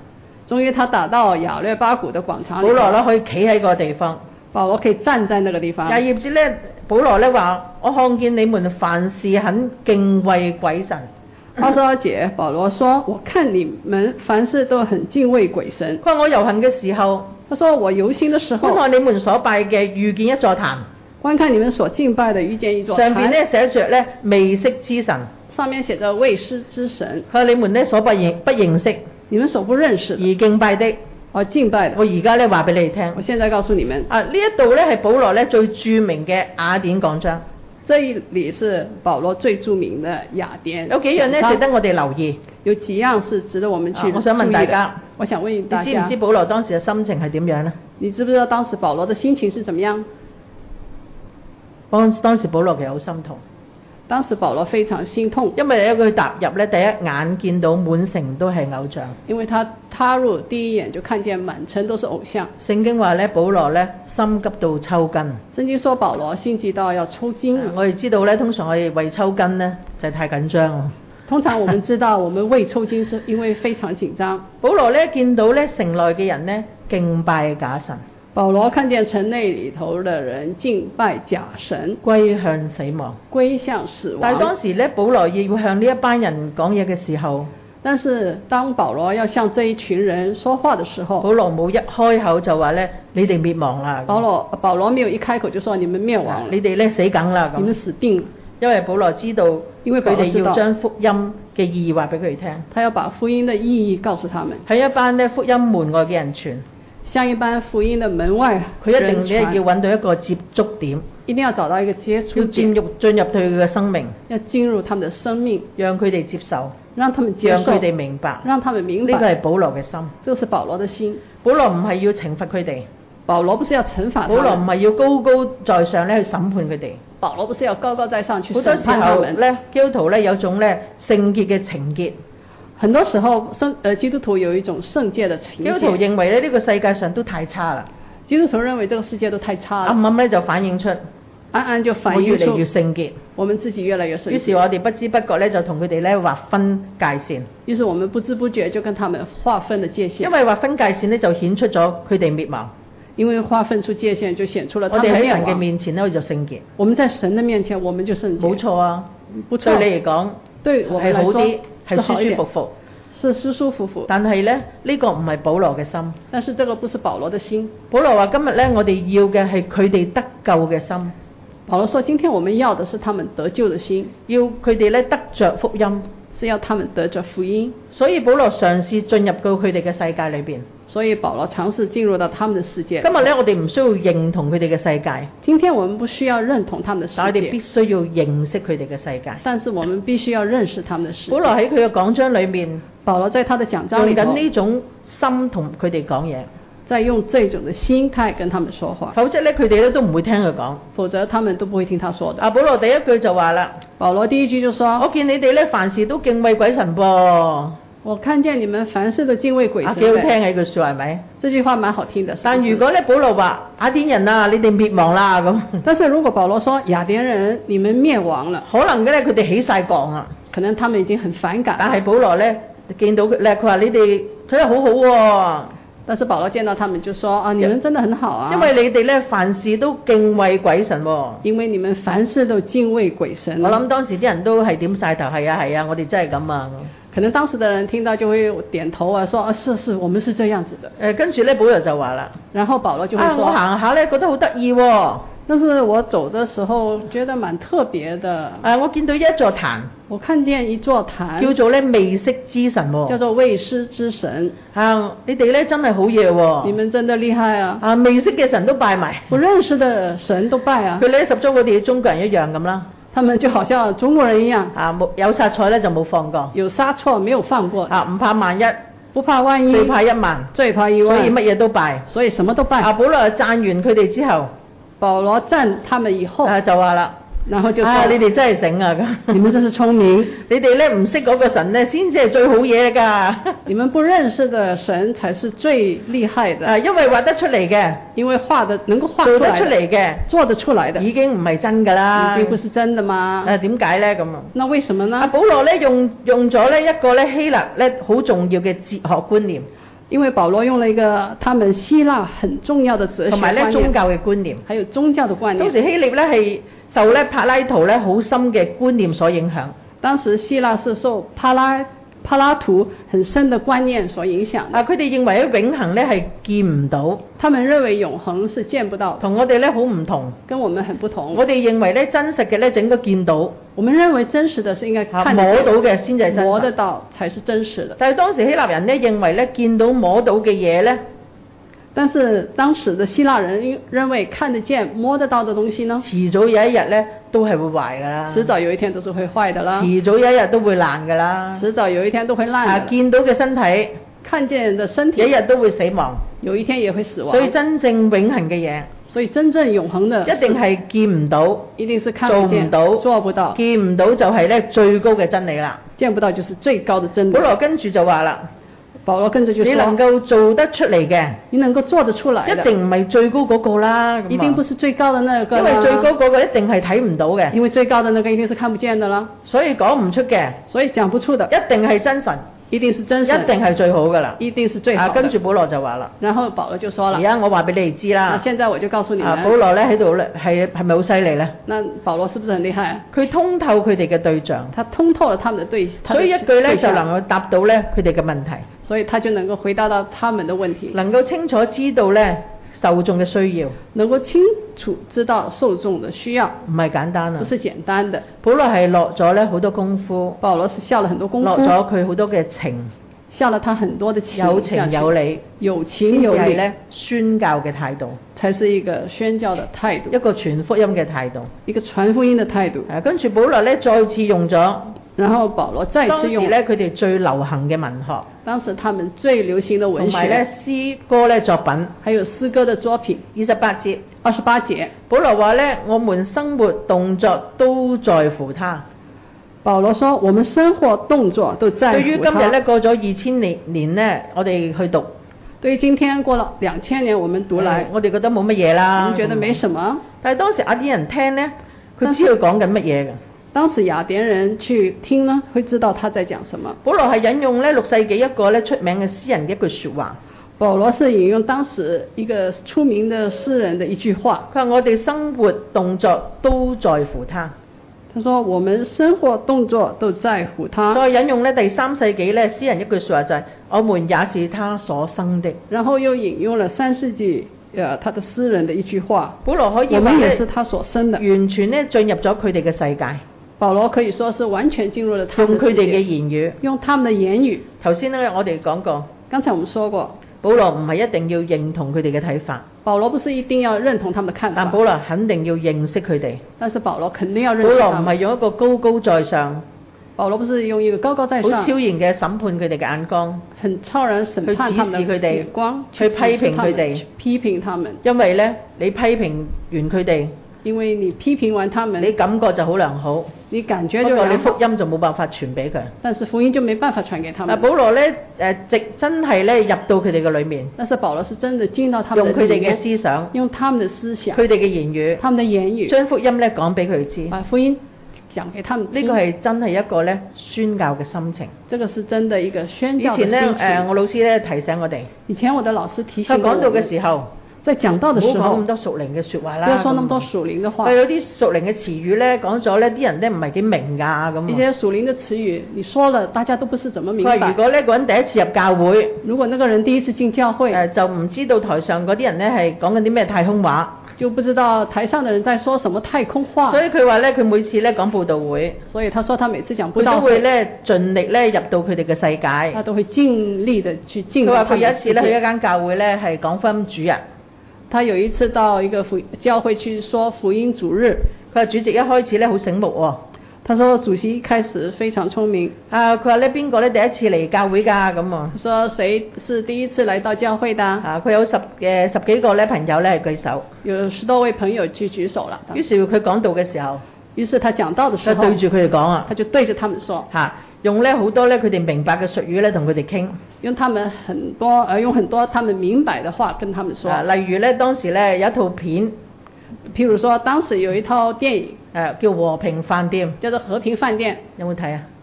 Speaker 2: 終於他打到亞略巴谷的廣場裏，
Speaker 1: 保羅咧可以企喺個地方。
Speaker 2: 保羅可以站在那個地方。
Speaker 1: 廿二節咧，保羅咧話：我看見你們凡事很敬畏鬼神。
Speaker 2: 二十二節，保羅說：我看你們凡事都很敬畏鬼神。
Speaker 1: 佢話我遊行嘅時候，
Speaker 2: 他說我遊行的時候，
Speaker 1: 觀看你們所拜嘅遇見一座壇，
Speaker 2: 觀看你們所敬拜的遇見一座壇，
Speaker 1: 上邊咧寫着咧未識之神，
Speaker 2: 上面寫着未識之神。
Speaker 1: 佢話你們咧所不認不認識，
Speaker 2: 你們所不認識
Speaker 1: 而敬拜的，
Speaker 2: 而敬拜的。
Speaker 1: 我而家咧話俾你哋聽。
Speaker 2: 我現在告訴你們，
Speaker 1: 啊呢一度咧係保羅咧最著名嘅雅典講章。
Speaker 2: 這一裡是保羅最著名的雅典。
Speaker 1: 有幾樣咧值得我哋留意。
Speaker 2: 有幾樣是值得我們去、
Speaker 1: 啊、我想問大家，
Speaker 2: 我想問大家，
Speaker 1: 你知唔知保羅當時嘅心情係點樣呢？
Speaker 2: 你知不知道當時保羅的心情是怎麼樣？
Speaker 1: 當當時保羅其實好心痛。
Speaker 2: 當時保羅非常心痛，
Speaker 1: 因為一佢踏入咧，第一眼見到滿城都係偶像。
Speaker 2: 因為他踏入第一眼就看見滿城都是偶像。
Speaker 1: 聖經話咧，保羅咧心急到抽筋。
Speaker 2: 聖經說保羅心急到要抽筋。
Speaker 1: 我哋知道咧，通常我哋為抽筋咧就係、是、太緊張。
Speaker 2: 通常我們知道，我們為抽筋是因為非常緊張。
Speaker 1: 保羅咧見到咧城內嘅人咧敬拜假神。
Speaker 2: 保羅看見城內裏頭的人敬拜假神，
Speaker 1: 歸向死亡，
Speaker 2: 歸向死亡。
Speaker 1: 但係當時咧，保羅要向呢一班人講嘢嘅時候，
Speaker 2: 但是當保羅要向這一群人說話的時候，
Speaker 1: 保羅冇一開口就話咧，你哋滅亡啦。保羅
Speaker 2: 保羅沒有一開口就說你們滅亡了，
Speaker 1: 你哋咧死梗啦，
Speaker 2: 你們死定了。
Speaker 1: 因為保羅知道，
Speaker 2: 因為佢哋
Speaker 1: 要將福音嘅意義話俾佢哋聽，
Speaker 2: 他要把福音的意義告訴他們，
Speaker 1: 喺一班咧福音門外嘅人傳。
Speaker 2: 像一般福音的門外，
Speaker 1: 佢一定咧要揾到一個接觸點，
Speaker 2: 一定要找到一個接觸點，
Speaker 1: 要進入進入對佢嘅生命，
Speaker 2: 要進入他們的生命，
Speaker 1: 讓佢哋接受，
Speaker 2: 讓他們接受，
Speaker 1: 讓佢哋明白，
Speaker 2: 讓他們明白。
Speaker 1: 呢個係保羅嘅心，
Speaker 2: 這是保羅的心。
Speaker 1: 保羅唔係要懲罰佢哋，
Speaker 2: 保羅不是要懲罰他們，
Speaker 1: 保羅唔係要高高在上咧去審判佢哋，
Speaker 2: 保羅不是要高高在上去審判他們。
Speaker 1: 好多時候咧，基督徒咧有種咧聖潔嘅情結。
Speaker 2: 很多時候，聖呃基督徒有一種聖潔的情結。
Speaker 1: 基督徒認為咧呢個世界上都太差啦。
Speaker 2: 基督徒認為這個世界都太差了。
Speaker 1: 暗暗咧就反映出，
Speaker 2: 暗暗就反映出
Speaker 1: 我越嚟越聖潔，
Speaker 2: 我們自己越來越聖潔。
Speaker 1: 於是我哋不知不覺咧就同佢哋咧劃分界線。
Speaker 2: 於是我們不知不覺就跟他們劃分了界線。
Speaker 1: 因為劃分界線咧就顯出咗佢哋滅亡。
Speaker 2: 因為劃分出界線就顯出了他們滅亡。
Speaker 1: 我哋喺神嘅面前咧我就聖潔。
Speaker 2: 我們在神的面前我們就聖潔。
Speaker 1: 冇錯啊，
Speaker 2: 不錯。
Speaker 1: 對你嚟講，
Speaker 2: 對我們來說
Speaker 1: 係好啲，係舒舒服服。
Speaker 2: 是舒舒服服，
Speaker 1: 但係咧呢、呢個唔係保羅嘅心。
Speaker 2: 但是這個不是保羅的心。
Speaker 1: 保羅話今日咧我哋要嘅係佢哋得救嘅心。
Speaker 2: 保羅說今天我們要的是他們得救的心，
Speaker 1: 要佢哋咧得着福音，
Speaker 2: 是要他們得着福音。
Speaker 1: 所以保羅嘗試進入到佢哋嘅世界裏邊。
Speaker 2: 所以保羅嘗試進入到他們的世界。
Speaker 1: 今日咧我哋唔需要認同佢哋嘅世界。
Speaker 2: 今天我們不需要認同他們的世界，
Speaker 1: 但我哋必須要認識佢哋嘅世界。
Speaker 2: 但是我們必須要認識他們的世界。
Speaker 1: 保羅喺佢嘅講章裏面，
Speaker 2: 保羅在他的講章裏
Speaker 1: 用緊呢種心同佢哋講嘢，
Speaker 2: 在用這種的心態跟他們說話。
Speaker 1: 否則咧佢哋咧都唔會聽佢講，
Speaker 2: 否則他們都不會聽他說的。
Speaker 1: 啊，保羅第一句就話啦，
Speaker 2: 保羅第一句就說：我
Speaker 1: 見你哋咧凡事都敬畏鬼神噃。
Speaker 2: 我看見你們凡事都敬畏鬼神。啊，
Speaker 1: 幾好聽呢句說話係咪？
Speaker 2: 這句話蠻好聽的。
Speaker 1: 但如果咧保羅話雅典人啊，你哋滅亡啦咁。
Speaker 2: 但是如果保羅說雅典人你們滅亡了，
Speaker 1: 可能嘅咧佢哋起晒槓啊，
Speaker 2: 可能他們已經很反感。
Speaker 1: 但係保羅咧見到佢咧，佢話你哋睇得好好喎。
Speaker 2: 但是保羅見到他們就說啊，你們真的很好啊，
Speaker 1: 因為你哋咧凡事都敬畏鬼神喎。
Speaker 2: 因為你們凡事都敬畏鬼神。
Speaker 1: 我諗當時啲人都係點晒頭，係啊係啊，我哋真係咁啊。
Speaker 2: 可能當時的人聽到就會點頭啊，說啊是是，我們是這樣子的。
Speaker 1: 誒，跟住咧保羅就話啦，
Speaker 2: 然後保羅就會說，
Speaker 1: 啊、我行下咧覺得好得意喎。
Speaker 2: 但是我走的時候覺得蠻特別的。
Speaker 1: 誒、啊，我見到一座壇，
Speaker 2: 我看見一座壇，
Speaker 1: 叫做咧未識之神喎。
Speaker 2: 叫做未識之神。
Speaker 1: 啊，你哋咧真係好嘢喎。
Speaker 2: 你們真的厲害啊！
Speaker 1: 啊，未識嘅神都拜埋，
Speaker 2: 不認識的神都拜啊。
Speaker 1: 佢咧十足我哋中國人一樣咁啦。
Speaker 2: 他們就好像中國人一樣。
Speaker 1: 啊，冇有殺錯咧就冇放過。
Speaker 2: 有殺錯沒有放過。
Speaker 1: 啊，唔怕萬一，
Speaker 2: 不怕萬一，
Speaker 1: 最怕一萬，
Speaker 2: 最怕一萬。
Speaker 1: 所以乜嘢都拜，
Speaker 2: 所以什麼都拜。
Speaker 1: 啊，保羅讚完佢哋之後，
Speaker 2: 保羅讚他們以後，
Speaker 1: 啊就話啦。
Speaker 2: 然後就說，
Speaker 1: 啊，你哋真係醒啊！咁，
Speaker 2: 你們真是聰明。
Speaker 1: 你哋咧唔識嗰個神咧，先至係最好嘢㗎。
Speaker 2: 你們不認識的神才是最厲害的。
Speaker 1: 啊，因為畫得出嚟嘅，
Speaker 2: 因為畫的能夠畫出來的，
Speaker 1: 做得出嚟嘅，
Speaker 2: 做得出來的，
Speaker 1: 已經唔係真㗎啦。
Speaker 2: 已經不是真的嗎？
Speaker 1: 誒點解咧咁啊？
Speaker 2: 那為什麼呢？
Speaker 1: 啊，保羅咧用用咗咧一個咧希臘咧好重要嘅哲學觀念。
Speaker 2: 因為保羅用了一個他們希臘很重要的哲學
Speaker 1: 同埋咧
Speaker 2: 觀念，
Speaker 1: 宗教嘅觀念。
Speaker 2: 還有宗教的觀念。
Speaker 1: 當時希臘咧係受咧柏拉圖咧好深嘅觀念所影響。
Speaker 2: 當時希臘是受柏拉柏拉圖很深的觀念所影響。
Speaker 1: 啊，佢哋認為咧永恆咧係見唔到，
Speaker 2: 他們認為永恆是見不到，
Speaker 1: 同我哋咧好唔同。
Speaker 2: 跟我們很不同。
Speaker 1: 我哋認為咧真實嘅咧整個見到，
Speaker 2: 我們認為真實的是應該看
Speaker 1: 摸到嘅先至係真實，
Speaker 2: 摸得到才是真實的。
Speaker 1: 但係當時希臘人咧認為咧見到摸到嘅嘢咧，
Speaker 2: 但是當時的希臘人認為看得見摸得到的東西呢，
Speaker 1: 遲早有一日咧都係會壞㗎啦，
Speaker 2: 遲早有一天都是會壞的啦，
Speaker 1: 遲早有一日都會爛㗎啦，
Speaker 2: 遲早有一天都會爛的。
Speaker 1: 啊，見到嘅身體，
Speaker 2: 看見人的身體，
Speaker 1: 有一日都會死亡，
Speaker 2: 有一天也會死亡。
Speaker 1: 所以真正永恆嘅嘢，
Speaker 2: 所以真正永恆的
Speaker 1: 一定係見唔到，
Speaker 2: 一定是看不見，
Speaker 1: 做唔到，
Speaker 2: 做不到，
Speaker 1: 見唔到就係咧最高嘅真理啦。
Speaker 2: 見不到就是最高的真理。
Speaker 1: 保羅跟住就話啦，
Speaker 2: 保羅跟住就說，
Speaker 1: 你能夠做得出嚟嘅，
Speaker 2: 你能夠做得出來的，
Speaker 1: 一定唔係最高嗰個啦，
Speaker 2: 一定不是最高的那個，
Speaker 1: 因為最高嗰個一定係睇唔到嘅，
Speaker 2: 因為最高的那個一定是看不見的啦，
Speaker 1: 所以講唔出嘅，
Speaker 2: 所以講不出的，
Speaker 1: 一定係真神，
Speaker 2: 一定是真神，
Speaker 1: 一定係最好噶啦，
Speaker 2: 一定是最好的。
Speaker 1: 啊，跟住保羅就話啦，
Speaker 2: 然後保羅就說了，
Speaker 1: 而家我話俾你哋知啦，
Speaker 2: 那現在我就告訴你們，
Speaker 1: 啊，保羅咧喺度咧係係咪好犀利咧？
Speaker 2: 那保羅是不是很厲害？
Speaker 1: 佢通透佢哋嘅對象，
Speaker 2: 他通透了他們的對，
Speaker 1: 所以一句咧就能夠答到咧佢哋嘅問題，
Speaker 2: 所以他就能夠回答到他們的問題，
Speaker 1: 能夠清楚知道咧受眾嘅需要，
Speaker 2: 能夠清楚知道受眾的需要，
Speaker 1: 唔係簡單啊，
Speaker 2: 不是簡單的。
Speaker 1: 保羅係落咗咧好多功夫，
Speaker 2: 保羅是下了很多功夫，
Speaker 1: 落咗佢好多嘅情，
Speaker 2: 下了他很多的情，
Speaker 1: 有情有理，
Speaker 2: 有情有理
Speaker 1: 咧宣教嘅態度，
Speaker 2: 才是一個宣教的態度，
Speaker 1: 一個傳福音嘅態度，
Speaker 2: 一個傳福音的態度。
Speaker 1: 誒，跟住保羅咧再次用咗，
Speaker 2: 然後保羅再次用
Speaker 1: 當時咧佢哋最流行嘅文學，
Speaker 2: 當時他們最流行的文學，
Speaker 1: 同埋咧詩歌咧作品，
Speaker 2: 還有詩歌的作品。
Speaker 1: 二十八節，
Speaker 2: 二十八節，
Speaker 1: 保羅話咧，我們生活動作都在乎他。
Speaker 2: 保羅說，我們生活動作都在乎他。
Speaker 1: 對於今日咧過咗二千年年咧，我哋去讀。
Speaker 2: 對於今天過了兩千年，我們讀來，
Speaker 1: 我哋覺得冇乜嘢啦。
Speaker 2: 我們覺得沒什麼。
Speaker 1: 但係當時雅典人聽咧，佢知佢講緊乜嘢嘅。
Speaker 2: 當時雅典人去聽呢，會知道他在講什麼。
Speaker 1: 保羅係引用咧六世紀一個咧出名嘅詩人嘅一句説話。
Speaker 2: 保羅是引用當時一個出名的詩人的一句話。
Speaker 1: 佢話：我哋生活動作都在乎他。
Speaker 2: 他說：我們生活動作都在乎他。
Speaker 1: 再引用咧第三世紀咧詩人一句説話就係：我們也是他所生的。
Speaker 2: 然後又引用了三世紀呃他的詩人的一句話。
Speaker 1: 保羅可以
Speaker 2: 我們也是他所生的。
Speaker 1: 完全咧進入咗佢哋嘅世界。
Speaker 2: 保羅可以說是完全進入了他們的世界。
Speaker 1: 用佢哋嘅言語。
Speaker 2: 用他們的言語。
Speaker 1: 頭先咧我哋講過。
Speaker 2: 剛才我們說過。
Speaker 1: 保羅唔係一定要認同佢哋嘅睇法。
Speaker 2: 保羅不是一定要認同他們的看法。
Speaker 1: 但保羅肯定要認識佢哋。
Speaker 2: 但是保羅肯定要認識他們。
Speaker 1: 保羅唔係用一個高高在上。
Speaker 2: 保羅不是用一個高高在上。
Speaker 1: 好超然嘅審判佢哋嘅眼光。
Speaker 2: 很超然審判他們的眼光。
Speaker 1: 去批評佢哋。
Speaker 2: 批評他們。
Speaker 1: 因為咧，你批評完佢哋。
Speaker 2: 因為你批評完他們。
Speaker 1: 你感覺就好良好。
Speaker 2: 你感覺就良好。
Speaker 1: 不過你福音就冇辦法傳俾佢。
Speaker 2: 但是福音就沒辦法傳給他們。
Speaker 1: 嗱，保羅咧誒，直真係咧入到佢哋嘅裏面。
Speaker 2: 但是保羅是真的進到他們的裏面。
Speaker 1: 用佢哋嘅思想。
Speaker 2: 用他們的思想。
Speaker 1: 佢哋嘅言語。
Speaker 2: 他們的言語。將
Speaker 1: 福音咧講俾佢知。
Speaker 2: 把福音講給他們。呢
Speaker 1: 個係真係一個咧宣教嘅心情。
Speaker 2: 這個是真的一個宣教嘅心情。
Speaker 1: 以前咧誒，我老師咧提醒我哋。
Speaker 2: 以前我的老師提醒我。
Speaker 1: 佢講到嘅時候。
Speaker 2: 在講道的時候，
Speaker 1: 唔好講咁多屬靈嘅説話啦。
Speaker 2: 不要說那麼多屬靈的話。
Speaker 1: 佢有啲屬靈嘅詞語咧，講咗咧，啲人咧唔係幾明㗎咁。
Speaker 2: 一些屬靈的詞語，你說了，大家都不是怎麼明白。
Speaker 1: 如果呢個人第一次入教會，
Speaker 2: 如果那個人第一次進教會，
Speaker 1: 誒就唔知道台上嗰啲人咧係講緊啲咩太空話，
Speaker 2: 就不知道台上的人在說什麼太空話。
Speaker 1: 所以佢話咧，佢每次咧講佈道會，
Speaker 2: 所以他說他每次講佈道會，
Speaker 1: 佢都會咧盡力咧入到佢哋嘅世界。
Speaker 2: 他都會盡力的去進入。
Speaker 1: 佢話佢有一次咧去一間教會咧係講福音主日。
Speaker 2: 他有一次到一個福教會去說福音主日，
Speaker 1: 佢話主席一開始咧好醒目喎。
Speaker 2: 他說主席一開始非常聰明。
Speaker 1: 啊，佢話咧邊個咧第一次嚟教會㗎咁啊？
Speaker 2: 佢說誰是第一次來到教會的？
Speaker 1: 啊，佢有十嘅十幾個咧朋友咧舉手。
Speaker 2: 有十多位朋友去舉手了。
Speaker 1: 於是佢講道嘅時候，
Speaker 2: 於是他講道嘅時候，
Speaker 1: 佢對住佢哋講啊，
Speaker 2: 他就對着他們說。
Speaker 1: 嚇。用咧好多咧佢哋明白嘅術語咧同佢哋傾，
Speaker 2: 用他們很多呃用很多他們明白的話跟他們說。
Speaker 1: 啊，例如咧當時咧有一套片，
Speaker 2: 譬如說當時有一套電影，
Speaker 1: 誒、啊、叫和平飯店，
Speaker 2: 叫做和平飯店，
Speaker 1: 有冇睇啊？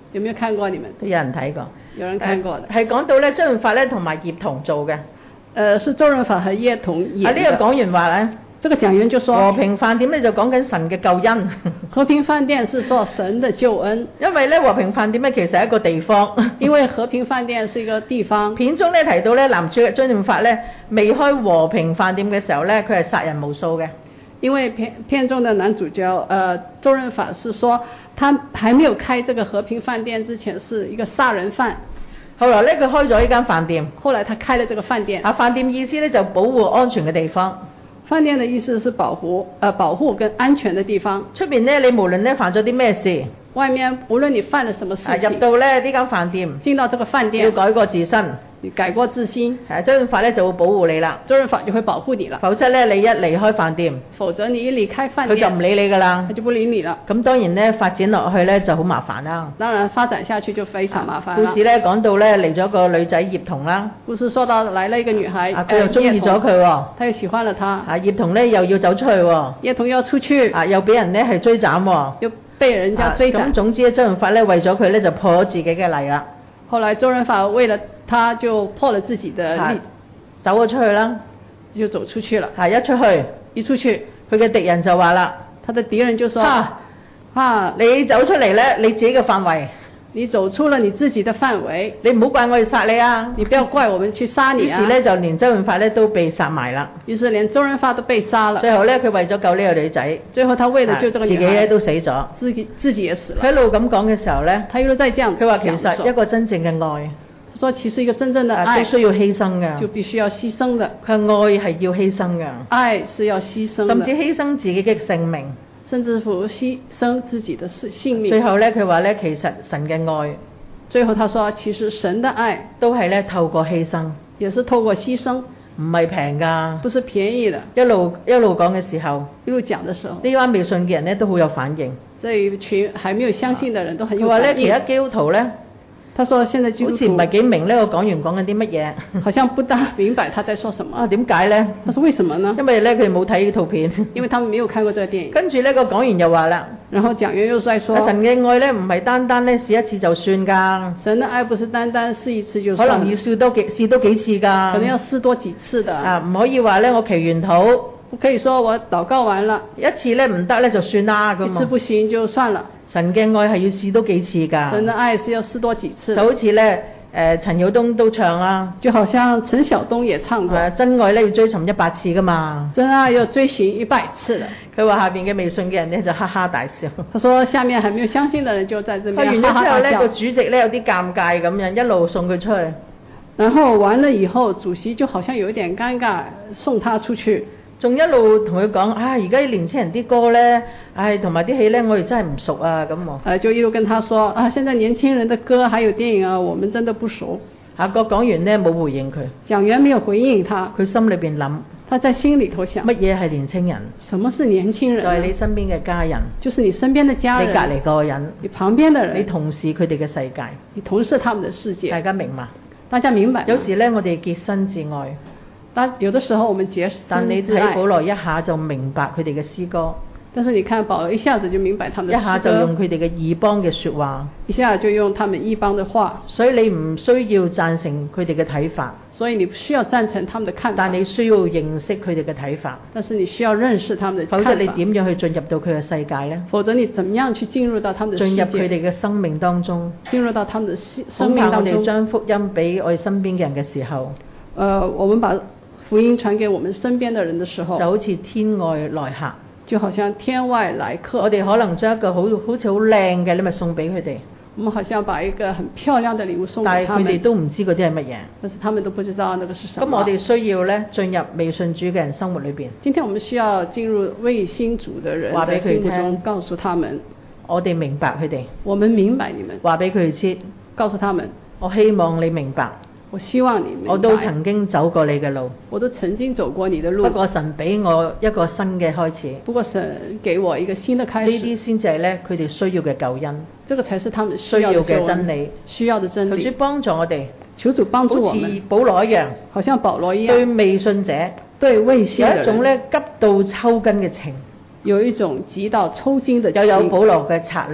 Speaker 2: 有沒有看過你們？
Speaker 1: 都有人睇過。
Speaker 2: 有人看過的。
Speaker 1: 係講到咧周潤發咧同埋葉童做嘅。
Speaker 2: 呃，是周潤發和葉童演的。
Speaker 1: 啊，呢個講員話咧。
Speaker 2: 這個講員就說：和
Speaker 1: 平飯店咧就講緊神嘅救恩。
Speaker 2: 和平飯店是說神的救恩。
Speaker 1: 因為咧和平飯店咧其實係一個地方。
Speaker 2: 因為和平飯店是一個地方。
Speaker 1: 片中咧提到咧男主角周潤發咧未開和平飯店嘅時候咧，佢係殺人無數嘅。
Speaker 2: 因為片片中的男主角，呃，周潤發是說他還沒有開這個和平飯店之前是一個殺人犯。
Speaker 1: 後來咧佢開咗呢間飯店。
Speaker 2: 後來他開了這個飯店。
Speaker 1: 啊，飯店意思咧就保護安全嘅地方。
Speaker 2: 飯店的意思是保護，呃，保護跟安全的地方。
Speaker 1: 出邊咧，你無論咧犯咗啲咩事，
Speaker 2: 外面無論你犯了什麼事情，
Speaker 1: 啊、入到咧呢間飯店，
Speaker 2: 進到這個飯店，
Speaker 1: 要改過自身，
Speaker 2: 你改過自新，
Speaker 1: 係周潤發咧就會保護你啦。
Speaker 2: 周潤發就會保護你啦。
Speaker 1: 否則咧，你一離開飯店，
Speaker 2: 否則你一離開飯店，
Speaker 1: 佢就唔理你噶啦，
Speaker 2: 佢就不理你啦。
Speaker 1: 咁當然咧發展落去咧就好麻煩啦。
Speaker 2: 當然發展下去就非常麻煩啦。
Speaker 1: 故事咧講到咧嚟咗個女仔葉童啦。
Speaker 2: 故事說到來了一個女孩，
Speaker 1: 啊佢又中意咗佢喎，
Speaker 2: 他又喜歡了她。
Speaker 1: 啊葉童咧又要走出去喎，
Speaker 2: 葉童要出去，
Speaker 1: 啊又俾人咧係追斬喎，
Speaker 2: 又被人家追斬。咁、
Speaker 1: 啊、總之咧周潤發咧為咗佢咧就破咗自己嘅例啦。
Speaker 2: 後來周潤發為了他就破了自己的例，
Speaker 1: 走咗出去啦，
Speaker 2: 就走出去了。
Speaker 1: 係一出去，
Speaker 2: 一出去，
Speaker 1: 佢嘅敵人就話啦，
Speaker 2: 他的敵人就說：啊，
Speaker 1: 啊你走出嚟咧，你自己嘅範圍，
Speaker 2: 你走出了你自己的範圍，
Speaker 1: 你唔好怪我哋殺你啊！
Speaker 2: 你不要怪我們去殺你啊！
Speaker 1: 於是咧就連周潤發咧都被殺埋啦。
Speaker 2: 於是連周潤發都被殺了。
Speaker 1: 最後咧佢為咗救呢個女仔，
Speaker 2: 最後他為了救這個女孩，
Speaker 1: 自己咧都死咗，
Speaker 2: 自己自己也死了。
Speaker 1: 佢一路咁講嘅時候咧，
Speaker 2: 他一路在這樣，
Speaker 1: 佢話其實一個真正嘅愛，
Speaker 2: 他說其實一個真正的愛
Speaker 1: 都需要犧牲嘅，
Speaker 2: 就必須要犧牲的。
Speaker 1: 佢愛係要犧牲嘅，
Speaker 2: 愛是要犧牲的，
Speaker 1: 甚至犧牲自己嘅性命，
Speaker 2: 甚至乎犧牲自己的性命。
Speaker 1: 最後咧佢話咧其實神嘅愛。
Speaker 2: 最後他說其實神的愛
Speaker 1: 都係咧透過犧牲，
Speaker 2: 也是透過犧牲，
Speaker 1: 唔係平㗎，
Speaker 2: 不是便宜的。
Speaker 1: 一路一路講嘅時候，
Speaker 2: 一路講的時候，
Speaker 1: 呢班未信嘅人咧都好有反應。
Speaker 2: 這一群還沒有相信的人都很有反應。
Speaker 1: 佢話咧其他基督徒咧，
Speaker 2: 他說現在基督徒
Speaker 1: 好似唔係幾明呢個講員講緊啲乜嘢，
Speaker 2: 好像不大明白他在說什麼。
Speaker 1: 啊點解咧？
Speaker 2: 他說為什麼呢？
Speaker 1: 因為咧佢哋冇睇呢套片，
Speaker 2: 因為他們沒有看過這個電影。
Speaker 1: 跟住呢個講員又話啦，
Speaker 2: 然後講員又在說，
Speaker 1: 神嘅愛咧唔係單單咧試一次就算㗎，
Speaker 2: 神的愛不是單單試一次就算，
Speaker 1: 可能要試多幾試多幾次㗎，
Speaker 2: 可能要試多幾次的。
Speaker 1: 啊唔可以話咧我祈完禱，
Speaker 2: 不可以說我禱告完了，
Speaker 1: 一次咧唔得咧就算啦咁。
Speaker 2: 一次不行就算了。
Speaker 1: 神嘅愛係要試多幾次㗎。
Speaker 2: 神的愛是要試多幾次。
Speaker 1: 就好似咧誒陳曉東都唱啦，
Speaker 2: 就好像陳曉東也唱過。
Speaker 1: 真愛咧要追尋一百次㗎嘛。
Speaker 2: 真愛要追尋一百次的。
Speaker 1: 佢話下邊嘅未信嘅人咧就哈哈大笑。
Speaker 2: 他說下面還沒有相信的人就在這邊哈哈大笑。
Speaker 1: 完咗之後咧個主席咧有啲尷尬咁樣一路送佢出去。
Speaker 2: 然後完了以後，主席就好像有一點尷尬，送他出去。
Speaker 1: 仲一路同佢講，啊而家啲年輕人啲歌咧，唉同埋啲戲咧，我哋真係唔熟啊咁喎。
Speaker 2: 誒就一路跟他說，啊現在年輕人的歌還有電影啊，我們真的不熟。
Speaker 1: 啊個講員咧冇回應佢。
Speaker 2: 講員沒有回應他。
Speaker 1: 佢心裏邊諗，
Speaker 2: 他在心裏頭想，
Speaker 1: 乜嘢係年輕人？
Speaker 2: 什麼是年輕人？
Speaker 1: 就係你身邊嘅家人，
Speaker 2: 就是你身邊的家人，
Speaker 1: 你隔離個人，
Speaker 2: 你旁邊的人，
Speaker 1: 你同事佢哋嘅世界，
Speaker 2: 你同事他們的世界。
Speaker 1: 大家明嘛？
Speaker 2: 大家明白。
Speaker 1: 有時咧，我哋潔身自愛。
Speaker 2: 但有的時候我們潔身自愛。
Speaker 1: 但你睇保羅一下就明白佢哋嘅詩歌。
Speaker 2: 但是你看保羅一下子就明白他們的詩歌。
Speaker 1: 一下就用佢哋嘅異邦嘅説話。
Speaker 2: 一下就用他們異邦的話。
Speaker 1: 所以你唔需要贊成佢哋嘅睇法。
Speaker 2: 所以你不需要贊成他們的看法。
Speaker 1: 但你需要認識佢哋嘅睇法。
Speaker 2: 但是你需要認識他們的看法。
Speaker 1: 否則你點樣去進入到佢嘅世界呢？
Speaker 2: 否則你怎麼樣去進入到他們的世界？
Speaker 1: 進入佢哋嘅生命當中。
Speaker 2: 進入到他們的生命當中。
Speaker 1: 恐怕我哋將福音俾我哋身邊嘅人嘅時候，
Speaker 2: 呃，我們把福音傳給我們身邊的人的時候，
Speaker 1: 就好似天外來客，
Speaker 2: 就好像天外來客。
Speaker 1: 我哋可能將一個好好似好靚嘅禮物送俾佢哋。
Speaker 2: 我們好像把一個很漂亮的禮物送給他們。
Speaker 1: 但係佢哋都唔知嗰啲係乜嘢。
Speaker 2: 但是他們都不知道那個是什麼。
Speaker 1: 咁我哋需要咧進入未信主嘅人生活裏邊。
Speaker 2: 今天我們需要進入未信主的人的生活中，告訴他們，
Speaker 1: 我哋明白佢哋。
Speaker 2: 我們明白你們。
Speaker 1: 話俾佢哋知，
Speaker 2: 告訴他們，
Speaker 1: 我希望你明白。
Speaker 2: 我希望你明白。
Speaker 1: 我都曾經走過你嘅路。
Speaker 2: 我都曾經走過你的路。
Speaker 1: 不過神俾我一個新嘅開始。
Speaker 2: 不過神給我一個新的開始。
Speaker 1: 呢啲先至係咧佢哋需要嘅救恩。
Speaker 2: 這個才是他們需要嘅真理。需要的真理。
Speaker 1: 求主幫助我哋。
Speaker 2: 求主幫助我們。
Speaker 1: 好似保羅一樣。
Speaker 2: 好像保羅一樣。
Speaker 1: 對未信者。
Speaker 2: 對未信的人。
Speaker 1: 有一種咧急到抽筋嘅情。
Speaker 2: 有一種急到抽筋的情。
Speaker 1: 又有保羅嘅策略。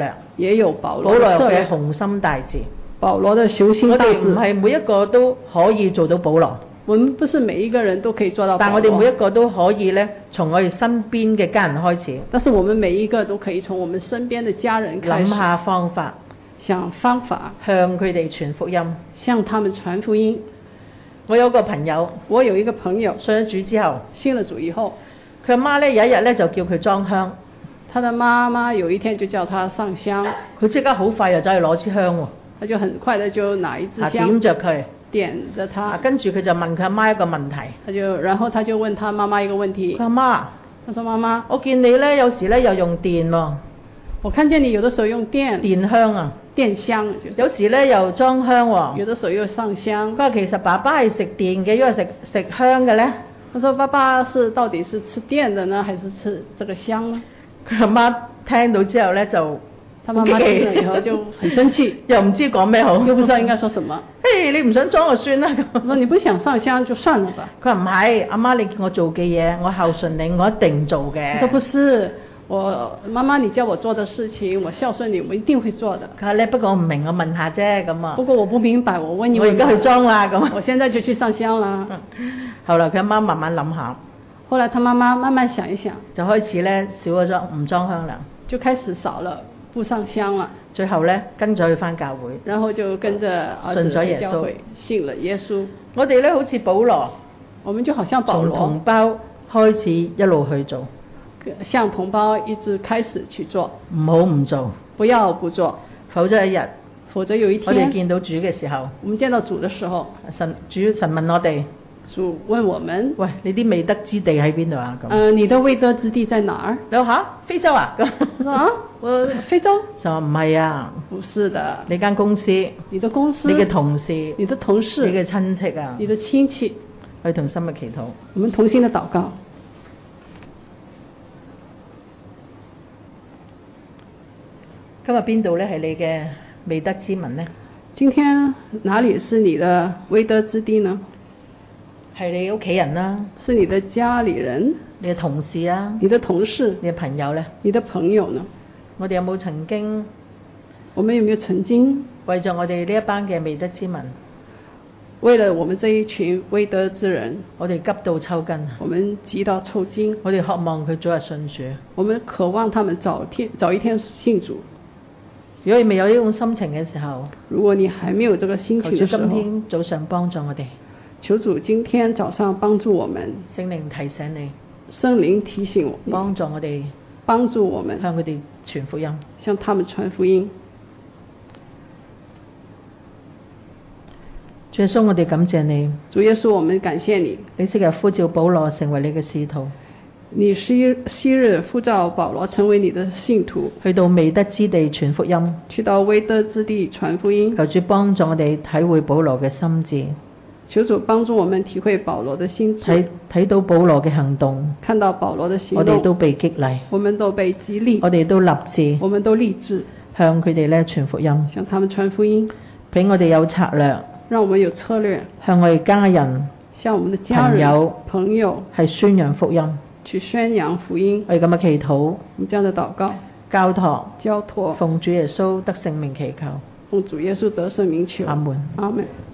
Speaker 2: 也有保
Speaker 1: 保羅嘅
Speaker 2: 羅的策略，
Speaker 1: 雄心大志。
Speaker 2: 保羅的雄心大
Speaker 1: 我哋唔
Speaker 2: 志。
Speaker 1: 係每一個都可以做到保羅，
Speaker 2: 我們不是每一個人都可以做到保羅，
Speaker 1: 但我哋每一個都可以咧，從我哋身邊嘅家人開始，
Speaker 2: 但是我們每一個都可以從我們身邊的家人開始，
Speaker 1: 諗下方法，
Speaker 2: 想方法
Speaker 1: 向佢哋傳福音。
Speaker 2: 向他們傳福音。
Speaker 1: 我有個朋友，
Speaker 2: 我有一個朋友
Speaker 1: 信咗主之後，
Speaker 2: 信了主以後，
Speaker 1: 佢阿媽咧有一日咧就叫佢裝香，
Speaker 2: 他的媽媽有一天就叫他上香，
Speaker 1: 佢即刻好快就走去攞支香喎，
Speaker 2: 他就很快的就拿一支
Speaker 1: 啊
Speaker 2: 香
Speaker 1: 點着佢，
Speaker 2: 點着他，
Speaker 1: 啊跟住佢就問佢阿媽一個問題，
Speaker 2: 他就然後他就問他媽媽一個問題
Speaker 1: 佢，阿媽，
Speaker 2: 他說媽媽，
Speaker 1: 我見你咧有時咧又用電喎，
Speaker 2: 我看見你有的時候用電
Speaker 1: 電香啊，
Speaker 2: 電香，就是
Speaker 1: 有時咧又裝香喎，
Speaker 2: 有的時候又上香
Speaker 1: 佢。話其實爸爸係食電嘅，因為食食香嘅咧。
Speaker 2: 他說爸爸是到底是吃電的呢，還是吃這個香呢？
Speaker 1: 佢阿媽聽到之後咧就，
Speaker 2: 他媽媽聽了以後就很生氣，
Speaker 1: 又唔知講咩好，
Speaker 2: 又不知道應該說什麼。
Speaker 1: 嘿，你唔想裝就算啦咁。
Speaker 2: 我說你不想上香就算了吧。
Speaker 1: 佢話唔係，阿媽你叫我做嘅嘢，我孝順你，我一定做嘅。
Speaker 2: 他說不是，我媽媽你叫我做的事情，我孝順你，我一定會做的。
Speaker 1: 佢話咧，不過我唔明，我問下啫咁啊。
Speaker 2: 不過我不明白，我問你。
Speaker 1: 我而家去裝啦咁。
Speaker 2: 我現在就去上香啦。
Speaker 1: 後來佢阿媽慢慢諗下，
Speaker 2: 後來他媽媽慢慢想一想，
Speaker 1: 就開始咧少咗裝唔裝香啦。
Speaker 2: 就開始少了不上香了。
Speaker 1: 最後咧跟咗佢翻教會，
Speaker 2: 然後就跟着兒子
Speaker 1: 信咗耶穌
Speaker 2: 去教會，信了耶穌。
Speaker 1: 我哋咧好似保羅，
Speaker 2: 我們就好像保
Speaker 1: 從
Speaker 2: 羅，
Speaker 1: 同胞開始一路去做，
Speaker 2: 向同胞一直開始去做，
Speaker 1: 唔好唔做，
Speaker 2: 不要不做，
Speaker 1: 否則一日
Speaker 2: 否則有一
Speaker 1: 我哋
Speaker 2: 天
Speaker 1: 見到主嘅時候，
Speaker 2: 我們見到主的時候，
Speaker 1: 神主神問我哋，
Speaker 2: 主問我們，
Speaker 1: 喂，你啲未得之地喺邊度啊？咁，
Speaker 2: 嗯、你的未得之地在哪兒？
Speaker 1: 你話吓非洲啊？咁
Speaker 2: 我說啊，我非洲？
Speaker 1: 就話唔係啊，
Speaker 2: 不是的，
Speaker 1: 你間公司，
Speaker 2: 你的公司，
Speaker 1: 你嘅同事，
Speaker 2: 你的同事，
Speaker 1: 你嘅親戚啊，
Speaker 2: 你的親戚，
Speaker 1: 去同心嘅祈禱。
Speaker 2: 我們同心的禱告。
Speaker 1: 今日邊度咧係你嘅未得之民呢？
Speaker 2: 今天哪裏是你的未得之地呢？
Speaker 1: 係你屋企人啦，
Speaker 2: 是你的家裏人，
Speaker 1: 你嘅同事啊，
Speaker 2: 你的同事，
Speaker 1: 你嘅朋友咧？
Speaker 2: 你的朋友呢？
Speaker 1: 我哋有冇曾經
Speaker 2: 我們有沒有曾經
Speaker 1: 為咗我哋呢一班嘅未得之民，
Speaker 2: 為了我們這一群未得之人，
Speaker 1: 我哋急到抽筋，
Speaker 2: 我們急到抽筋，
Speaker 1: 我哋渴望佢早日信主。
Speaker 2: 我們渴望他們早天早一天信主。
Speaker 1: 如果你未有呢種心情嘅時候，
Speaker 2: 如果你還沒有這個心情
Speaker 1: 求主
Speaker 2: 的時候，
Speaker 1: 今天早上幫助我哋，
Speaker 2: 求主今天早上幫助我們，
Speaker 1: 聖靈提醒你，
Speaker 2: 聖靈提醒我們，
Speaker 1: 幫助我哋
Speaker 2: 幫助我們
Speaker 1: 向佢哋傳福音。
Speaker 2: 向他們傳福音。
Speaker 1: 主耶穌，我哋感謝你，
Speaker 2: 主耶穌，我們感謝你，
Speaker 1: 你昔日呼召保羅成為你嘅使徒，
Speaker 2: 你昔昔日呼召保羅成為你的信徒，
Speaker 1: 去到未得之地傳福音。
Speaker 2: 去到未得之地傳福音。
Speaker 1: 求主幫助我哋體會保羅嘅心志，
Speaker 2: 求主幫助我們體會保羅的心
Speaker 1: 睇
Speaker 2: 志，
Speaker 1: 睇到保羅嘅行動，
Speaker 2: 看到保羅的行
Speaker 1: 我
Speaker 2: 動，
Speaker 1: 哋都被激勵，
Speaker 2: 我們都被激勵，
Speaker 1: 我哋都立志
Speaker 2: 我們都立志
Speaker 1: 向佢哋咧傳福音，
Speaker 2: 向他們傳福音，
Speaker 1: 俾我哋有策略，
Speaker 2: 讓我們有策略，
Speaker 1: 向我哋家人
Speaker 2: 向我們的家人、
Speaker 1: 朋友
Speaker 2: 朋友
Speaker 1: 係宣揚福音。
Speaker 2: 去宣揚福音。
Speaker 1: 我哋咁嘅祈禱，
Speaker 2: 我們這樣的禱告、
Speaker 1: 交託，
Speaker 2: 交託，
Speaker 1: 奉主耶穌得聖名祈求，
Speaker 2: 奉主耶穌得聖名求。
Speaker 1: 阿門。
Speaker 2: 阿門。